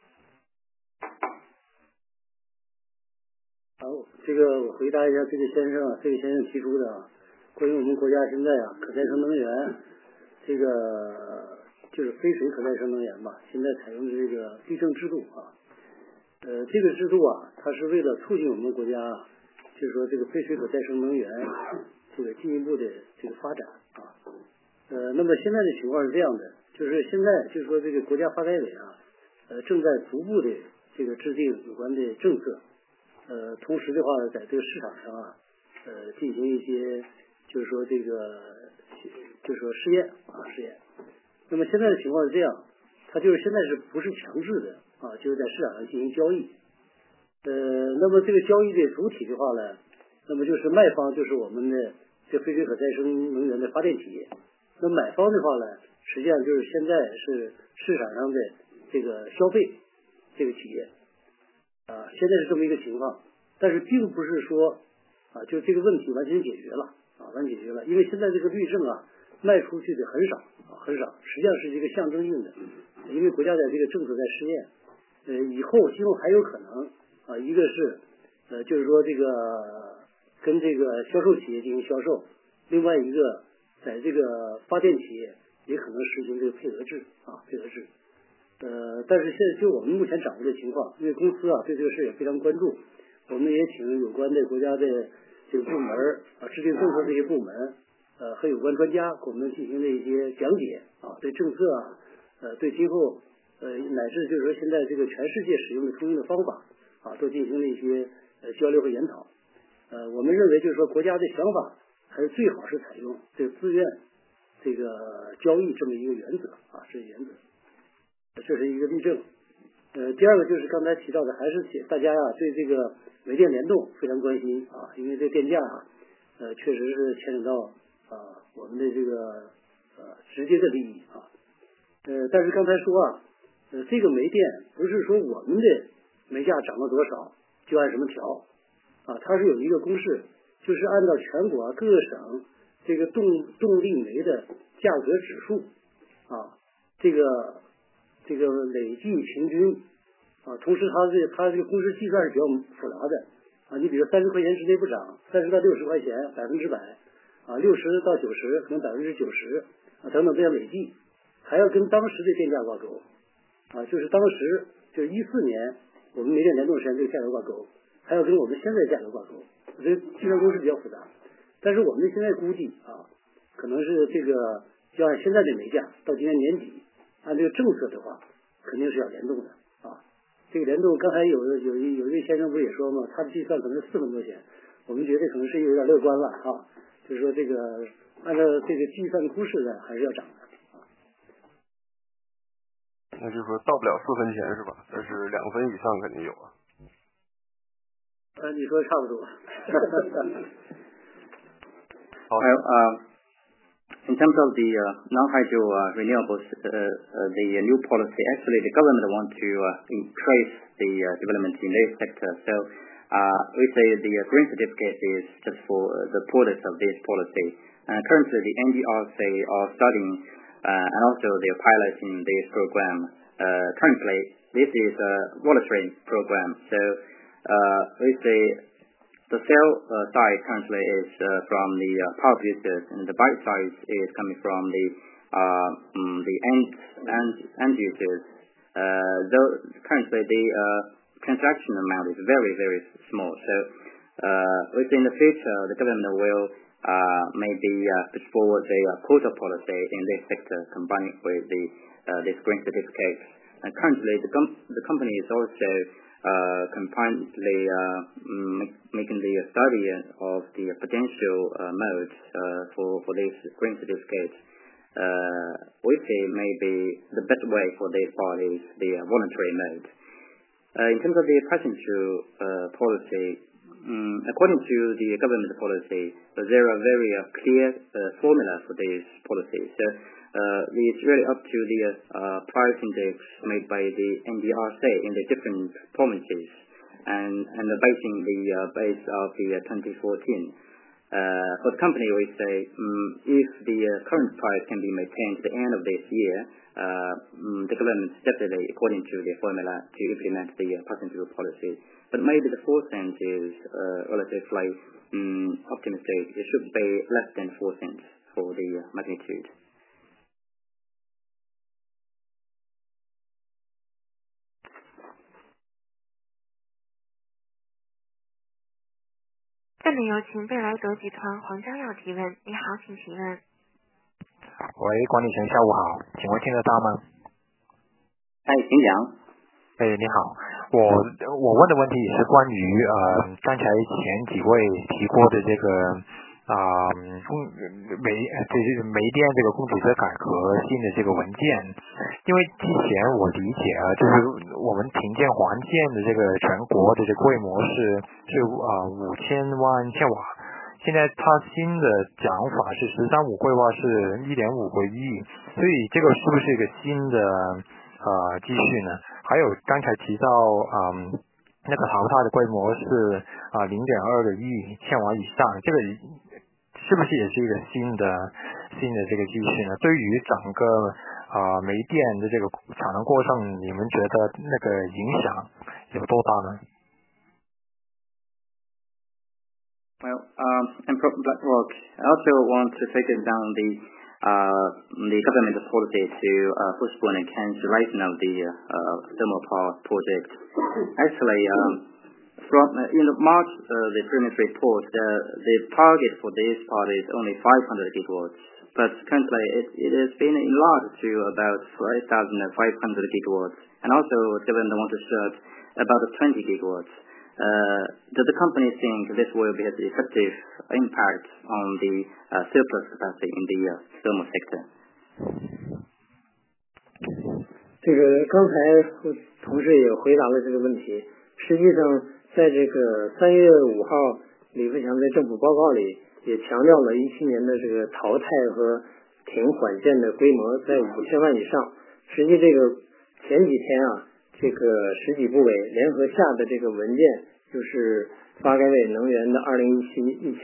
好，这个我回答一下这个先生提出的关于我们国家现在可再生能源这个就是非水可再生能源吧，现在采用的这个绿证制度这个制度它是为了促进我们国家就是说这个非水可再生能源这个进一步的这个发展那么现在的情况是这样的，就是现在就是说这个国家发改委正在逐步的这个制定有关的政策，同时的话在这个市场上进行一些就是说这个就是说试验。那么现在的情况是这样，它就是现在是不是强制的就是在市场上进行交易。那么这个交易的主体的话呢，那么就是卖方就是我们的这非水可再生能源的发电企业，那买方的话呢，实际上就是现在是市场上的这个消费这个企业现在是这么一个情况，但是并不是说就这个问题完全解决了因为现在这个绿证卖出去的很少，实际上是一个象征性的因为国家的这个政策在试验，以后今后还有可能一个是就是说这个跟这个销售企业进行销售，另外一个在这个发电企业也可能实行这个配额制。但是现在就我们目前掌握的情况，因为公司对这个事也非常关注，我们也请有关的国家的这个部门制定政策这些部门和有关专家给我们进行了一些讲解对政策对今后乃至就是说现在这个全世界使用的通用的方法都进行了一些交流和研讨。我们认为就是说国家的想法还是最好是采用这个自愿这个交易这么一个原则这是原则，这是一个例证。第二个就是刚才提到的，还是大家对这个煤电联动非常关心因为这电价确实是牵扯到我们的这个直接的利益但是刚才说这个煤电不是说我们的煤价涨了多少就按什么调它是有一个公式，就是按照全国各个省这个动力煤的价格指数这个累计平均同时它这个公式计算是比较复杂的你比如30块钱之内不涨，30到60块钱100%，60到90可能90%等等这样累计，还要跟当时的电价挂钩就是当时就是14年我们煤电联动时间这个价格挂钩，还要跟我们现在价格挂钩，这计算公式比较复杂。但是我们现在估计可能是这个就按现在的煤价到今年年底，按这个政策的话肯定是要联动的这个联动刚才有一位先生不也说嘛，他的计算可能是4分多钱，我们觉得可能是有点乐观了就是说这个按照这个计算公式呢还是要涨的那就是说到不了4分钱是吧？但是2分以上肯定有你说的差不多 In terms of the non-hydro renewables, the new policy, actually the government want to increase the development in this sector. So we say the green certificate is just for the products of this policy. Currently the NDRC are studying and also they are piloting this program. Currently this is a voluntary program. So we say the sell side currently is from the power producers, and the buy side is coming from the end users. Though currently the transaction amount is very, very small. So within the future, the government will maybe push forward the quota policy in this sector, combining with this green certificate. And currently, the company is also concurrently making the study of the potential modes for this green certificate. We say maybe the best way for this part is the voluntary mode. In terms of the passenger policy, according to the government policy, there are very clear formula for this policy. So it's really up to the price index made by the NDRC in the different provinces, and basing the base of the 2014. For the company, we say if the current price can be maintained at the end of this year, the government definitely, according to the formula, to implement the passenger policy. But maybe the 4 cents is relatively optimistic. It should be less than 4 cents for the magnitude. 下面有请贝莱德集团黄家耀提问。你好，请提问。 喂，管理层下午好，请问听得到吗？ 请讲。 你好，我问的问题也是关于刚才前几位提过的这个煤电这个供给侧改革性的这个文件，因为之前我理解就是我们停建环建的这个全国的这个规模是5000万千瓦，现在它新的讲法是13.5规划是1.5个亿，所以这个是不是一个新的继续呢？还有刚才提到那个淘汰的规模是0.2个亿千瓦以上，这个是不是也是一个新的这个继续呢？对于整个煤电的这个产能过剩，你们觉得那个影响有多大呢？ Well, and from BlackRock, I also want to focus on the government policy to postpone and cancellation of the thermal power project. Actually, from in March, the previous report, the target for this part is only 500 gigawatts, but currently it has been enlarged to about 5,500 gigawatts, and also the government wants to start about 20 gigawatts. Does the company think this will be an effective impact on the surplus capacity in the thermal sector? 这个刚才我同事也回答了这个问题。实际上，在这个3月5号，李克强在政府报告里也强调了17年的这个淘汰和停缓建的规模在5000万以上。实际这个前几天啊，这个十几部委联合下的这个文件，就是发改委能源的2017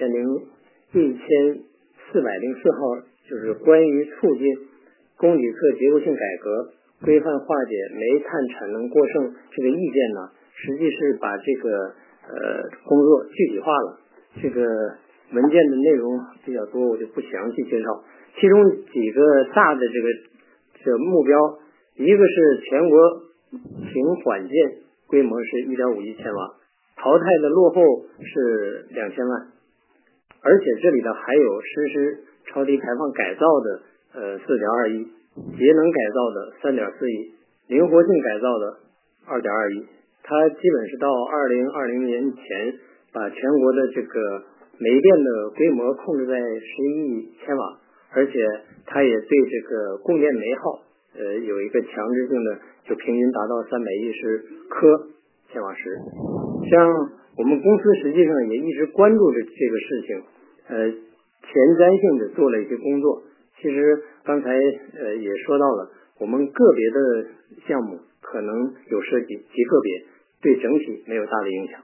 1404号，就是关于促进供给侧结构性改革，规范化解煤炭产能过剩这个意见呢，实际是把这个工作具体化了。这个文件的内容比较多，我就不详细介绍。其中几个大的这个目标，一个是全国停缓建规模是1.5亿千瓦，淘汰的落后是2000万，而且这里头还有实施超低排放改造的4.2亿，节能改造的3.4亿，灵活性改造的2.2亿。它基本是到2020年前把全国的这个煤电的规模控制在11亿千瓦，而且它也对这个供电煤耗有一个强制性的，就平均达到310克千瓦时。像我们公司实际上也一直关注着这个事情，前瞻性的做了一些工作。其实刚才也说到了，我们个别的项目可能有涉及，极个别对整体没有大的影响。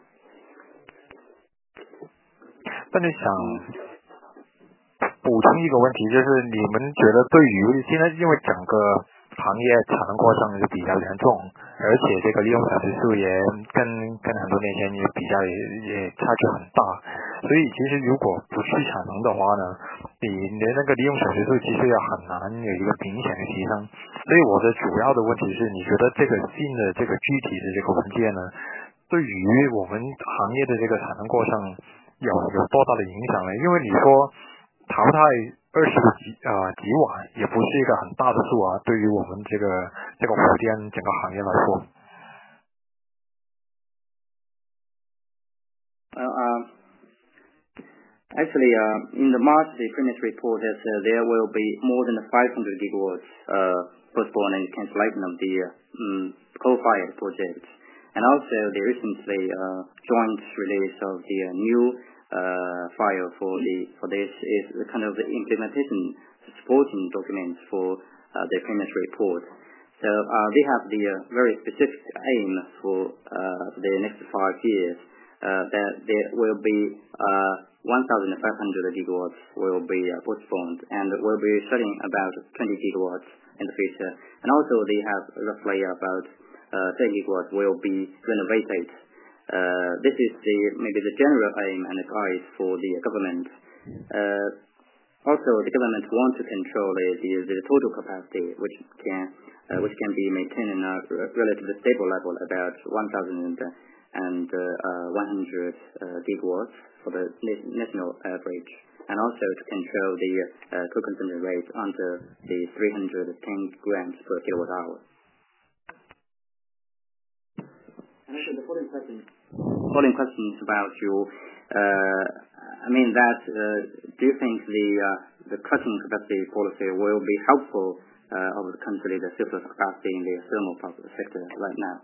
但是想补充一个问题，就是你们觉得对于现在因为整个行业产能过剩就比较严重，而且这个利用小时数也跟很多年前也比较也差距很大，所以其实如果不去产能的话呢，你的那个利用小时数其实也很难有一个明显的提升。所以我的主要的问题是，你觉得这个新的这个具体的这个文件呢，对于我们行业的这个产能过剩有多大的影响呢？因为你说淘汰20几瓦也不是一个很大的数啊，对于我们这个火电整个行业来说。 Actually, in the March, the previous report that there will be more than 500 gigawatts postponed and cancellation of the coal-fired projects. And also the recently joint release of the new file for this is the kind of the implementation supporting documents for the previous report. So they have the very specific aim for the next 5 years that there will be 1,500 gigawatts will be postponed and will be shutting about 20 gigawatts in the future. And also they have roughly about 10 gigawatts will be renovated. This is maybe the general aim and the guide for the government. Also, the government wants to control the total capacity, which can be maintained in a relatively stable level, about 1,100 gigawatts for the national average, and also to control the coal consumption rate under the 310 grams per kilowatt hour. Actually, the following question is about you. Do you think the cutting capacity policy will be helpful of the country, the surplus capacity in the thermal power sector right now?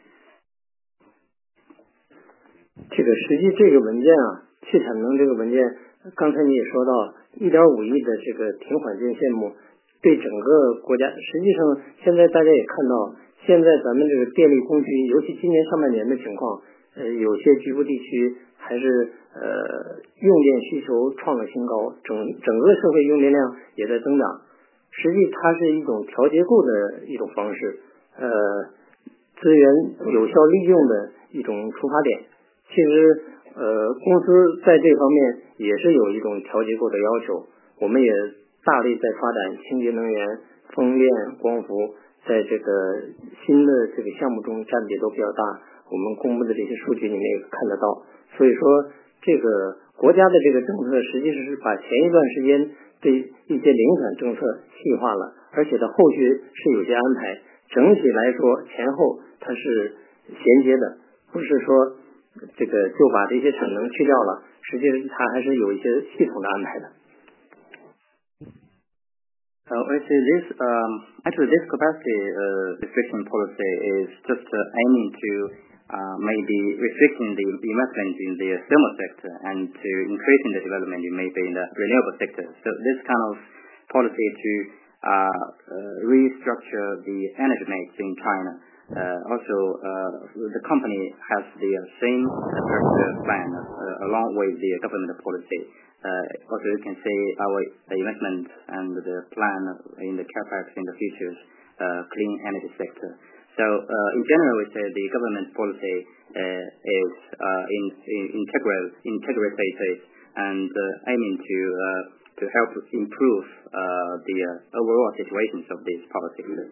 实际这个文件啊，去产能这个文件，刚才你也说到1.5亿的这个停缓建项目，对整个国家，实际上现在大家也看到，现在咱们这个电力供需，尤其今年上半年的情况，有些局部地区还是用电需求创了新高，整个社会用电量也在增长。 实际它是一种调结构的一种方式，资源有效利用的一种出发点。其实公司在这方面也是有一种调结构的要求，我们也大力在发展清洁能源、风电、光伏，在这个新的这个项目中占比都比较大，我们公布的这些数据你们也看得到。所以说这个国家的这个政策实际是把前一段时间对一些零散政策细化了，而且它后续是有些安排，整体来说前后它是衔接的，不是说这个就把这些产能去掉了，实际上它还是有一些系统的安排的。 Actually, this capacity restriction policy is just aiming to maybe restricting the investment in the thermal sector and to increasing the development maybe in the renewable sector. So this kind of policy to restructure the energy mix in China. Also, the company has the same plan along with the government policy. Also, you can see our investment and the plan in the capex in the future's clean energy sector. So, in general, we say the government policy is integrated and aiming to help improve the overall situations of this policy.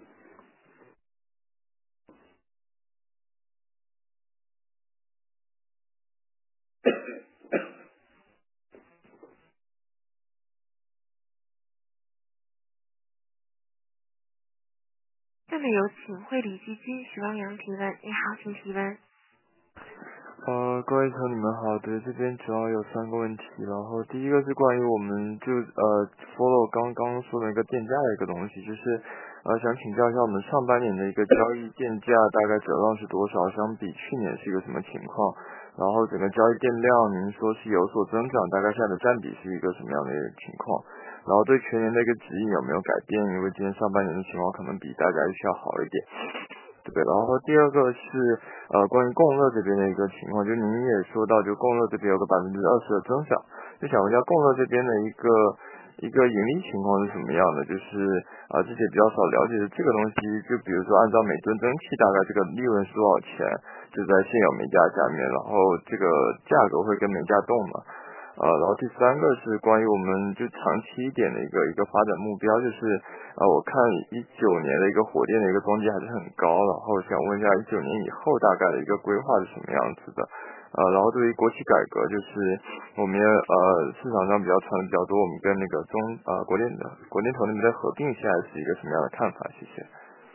下面有请汇理基金许望洋提问。你好，请提问。 各位层你们好，对，这边主要有3个问题，然后第一个是关于我们就follow 刚刚说的一个电价的一个东西，就是想请教一下我们上半年的一个交易电价大概折让是多少，相比去年是一个什么情况，然后整个交易电量您说是有所增长，大概现在的占比是一个什么样的一个情况，然后对全年的一个指引有没有改变，因为今年上半年的情况可能比大家需要好一点。对，然后第二个是关于供热这边的一个情况，就您也说到就供热这边有个20%的增长，就想问一下供热这边的一个盈利情况是什么样的，就是之前比较少了解的这个东西，就比如说按照每吨蒸汽大概这个利润是多少钱，就在现有煤价下面，然后这个价格会跟煤价动嘛。然后第3个是关于我们就长期一点的一个发展目标，就是我看19年的一个火电的一个装机还是很高，然后想问一下19年以后大概的一个规划是什么样子的，然后对于国企改革，就是我们市场上比较传的比较多，我们跟那个国电投那边的合并，现在是一个什么样的看法？谢谢。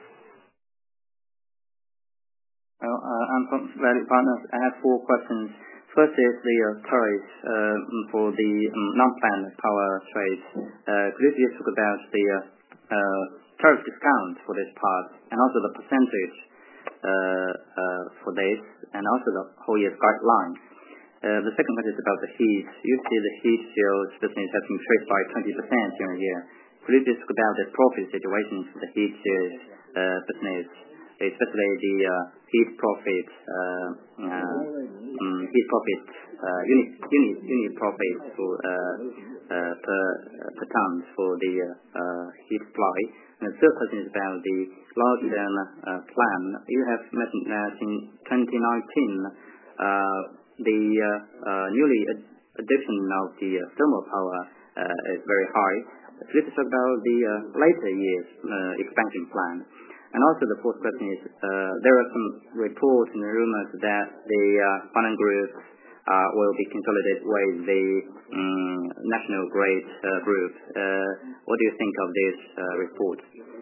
I'm from Value Partners. I have 4 questions. First is the tariffs for the non-planned power trades. Could you please talk about the tariff discount for this part, and also the percentage for this, and also the whole year's guideline? The second question is about the heat. Usually the heat sales business has increased by 20% during the year. Could you please talk about the profit situation for the heat sales business, especially the heat profit unit profit for per ton for the heat supply. And the third question is about the long-term plan. You have mentioned that in 2019 the newly addition of the thermal power is very high. Please talk about the later years expansion plan. And also the fourth question is, there are some reports and rumors that the finance group will be consolidated with the national grid group. What do you think of this report?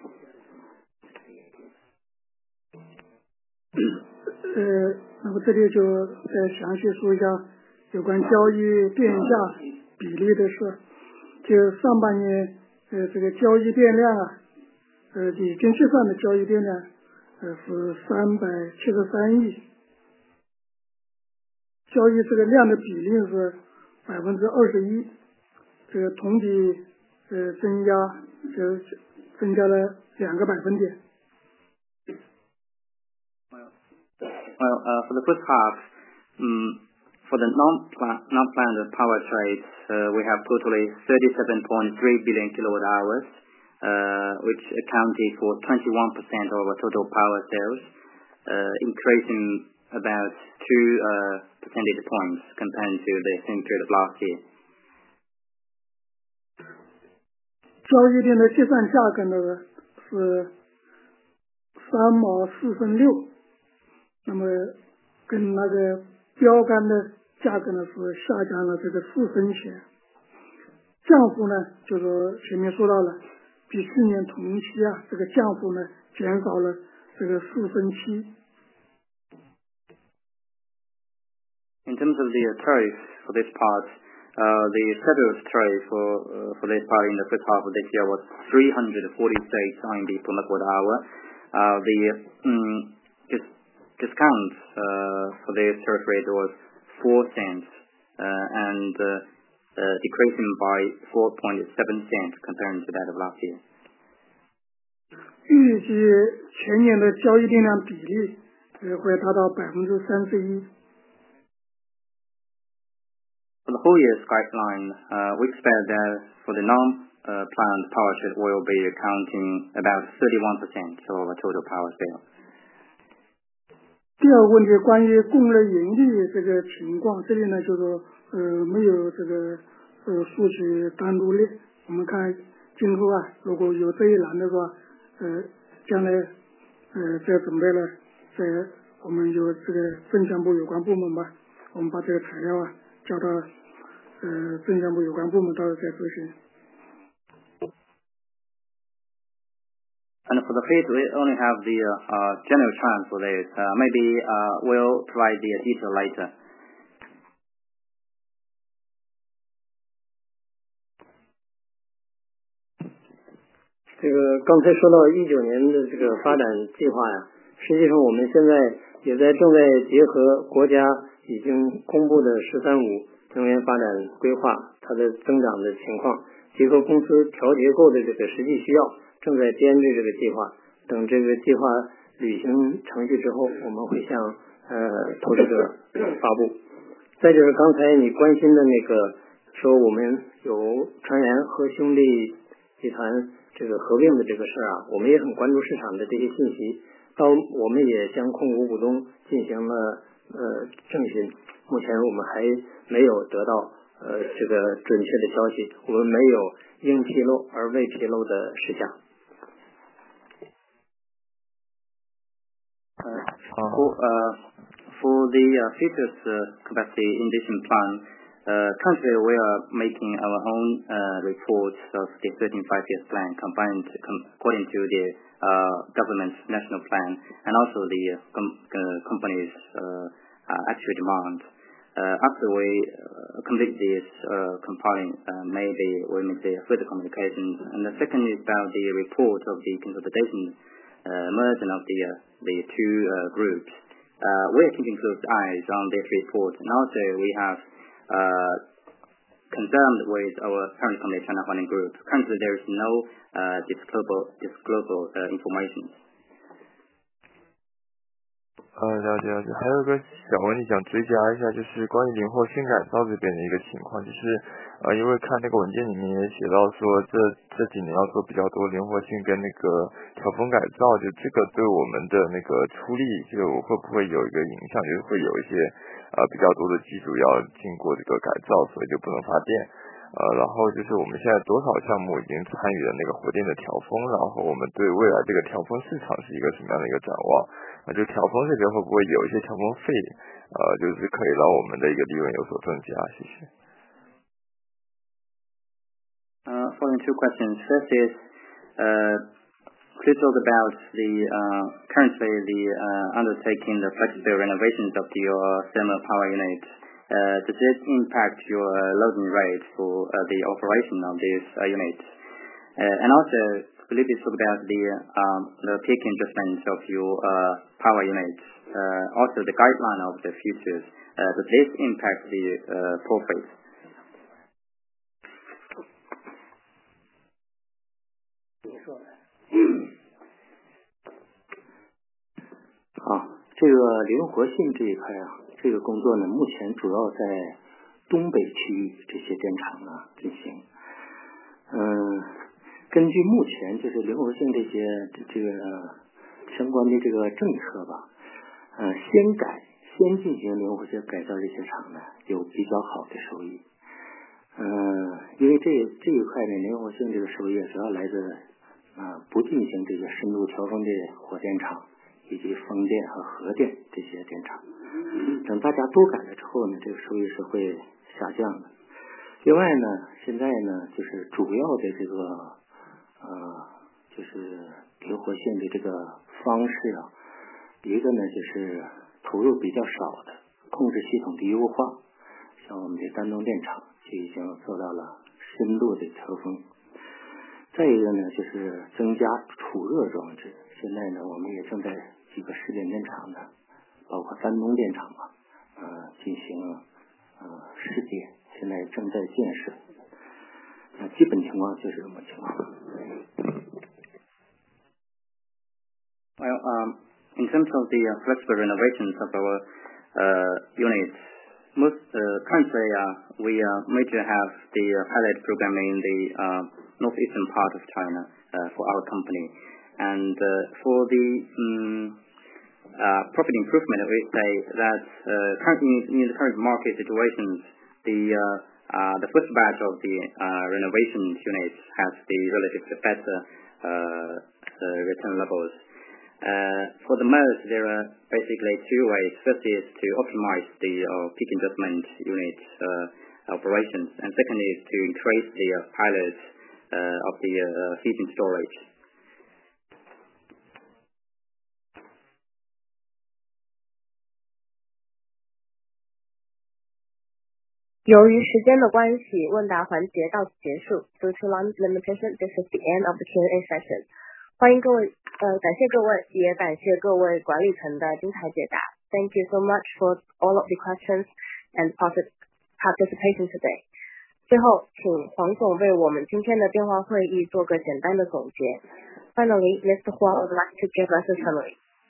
那么这里就再详细说一下有关交易电价比例的事。就上半年这个交易电量已经计算的交易电量是373亿，交易这个量的比例是21%，这个同比增加了2个百分点。 Well, for the first half, for the non-planned power trades, we have totally 37.3 billion kilowatt hours. which accounted for 21% of our total power sales, increasing about 2 percentage points compared to the same period of last year. 交易电的结算价格呢是3毛4分6，那么跟那个标杆的价格呢是下降了这个4分钱，降幅呢就说前面说到了，比去年同期啊这个降幅呢减少了这个4分7。 In terms of the tariff for this part, the federal tariff for this part in the first half of this year was 346 RMB per megawatt hour. The discount for this tariff rate was 4 cents and decreasing by 4.7 cents compared to that of last year. 预计全年的交易电量比例会达到31%。 For the whole year's guideline, we expect that for the non-planned power trade will be accounting about 31% of our total power sale. 第二个问题关于供热盈利这个情况，这里呢就是说没有这个数据单独列，我们看今后啊如果有这一栏的话，将来在准备了，在我们有这个证监部有关部门吧，我们把这个材料啊交到证监部有关部门，到时候再咨询。 And for the fleet, we only have the general trend for this. Maybe we'll provide the detail later. 这个刚才说到19年的这个发展计划呀，实际上我们现在也正在结合国家已经公布的“十三五”能源发展规划它的增长的情况，结合公司调结构的这个实际需要，正在编制这个计划。等这个计划履行程序之后，我们会向投资者发布。再就是刚才你关心的那个说我们有川源和兄弟集团这个合并的这个事啊，我们也很关注市场的这些信息，我们也向控股股东进行了征询，目前我们还没有得到这个准确的消息，我们没有应披露而未披露的事项。 For the futures capacity injection plan, currently we are making our own reports of the 13 5-year plan combined according to the government's national plan and also the company's actual demand. After we complete this compiling, maybe we make the further communications. And the second is about the report of the consolidation merging of the two groups. We are keeping close eyes on this report, and also we have concerned with our parent company China Huaneng Group. Currently, there is no disclosable information. 了解。还有个小问题想追加一下，就是关于灵活性改造这边的一个情况，就是因为看那个文件里面也写到说这几年要做比较多灵活性跟那个调峰改造，就这个对我们的那个出力就会不会有一个影响，就是会有一些比较多的机组要经过这个改造，所以就不能发电。然后就是我们现在多少项目已经参与了那个火电的调峰，然后我们对未来这个调峰市场是一个什么样的一个展望？就调峰这边会不会有一些调峰费，就是可以让我们的一个利润有所增加？谢谢。 Following two questions. First is, please talk about the currently the undertaking the flexible renovations of your thermal power units. Does it impact your loading rate for the operation of these units? And also, could you please talk about the peak adjustments of your power units? Also, the guideline of the futures. Does this impact the profits? 好，这个灵活性这一块啊，这个工作呢，目前主要在东北区域这些电厂进行。 根据目前就是灵活性这些这个相关的这个政策吧，先进行灵活性改造这些厂呢，有比较好的收益。因为这一块呢，灵活性这个收益主要来自不进行这个深度调峰的火电厂以及风电和核电这些电厂。等大家都改了之后呢，这个收益是会下降的。另外呢，现在呢就是主要的这个就是灵活性的这个方式啊，一个呢就是投入比较少的控制系统的优化，像我们的丹东电厂就已经做到了深度的调峰。再一个呢就是增加储热装置，现在呢我们也正在几个试点电厂呢，包括丹东电厂进行试点，现在正在建设。基本情况就是这么情况。 Well, in terms of the flexible renovations of our units, currently we majorly have the pilot program in the northeastern part of China for our company, and for the profit improvement, we say that in the current market situations, the first batch of the renovation units has the relatively better return levels. For the most, there are basically two ways. First is to optimize the peak investment unit operations, and second is to increase the pilots of the heating storage. 由于时间的关系，问答环节到此结束。Due to time limitation, this is the end of the Q&A session. 欢迎各位，感谢各位，也感谢各位管理层的精彩解答。Thank you so much for all of the questions and participation today. 最后，请黄总为我们今天的电话会议做个简单的总结。Finally, Mr. Huang would like to give us a summary.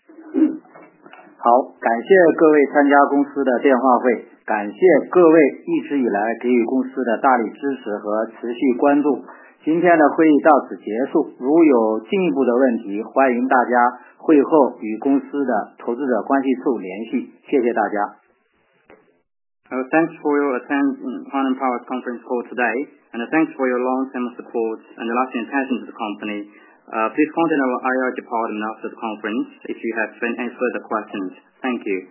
好，感谢各位参加公司的电话会，感谢各位一直以来给予公司的大力支持和持续关注。今天的会议到此结束，如有进一步的问题，欢迎大家会后与公司的投资者关系处联系。谢谢大家。 Thanks for your attendance in Hunan Power's conference call today, and thanks for your long-term support and lasting attention to the company. Please contact our IR department after the conference if you have any further questions. Thank you.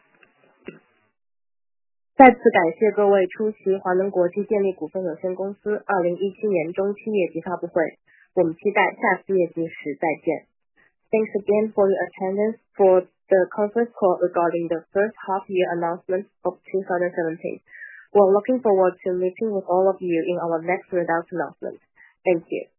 再次感谢各位出席华能国际电力股份有限公司2017年中期业绩发布会，我们期待下次业绩时再见。Thanks again for your attendance for the conference call regarding the first half-year announcement of 2017. We're looking forward to meeting with all of you in our next results announcement. Thank you.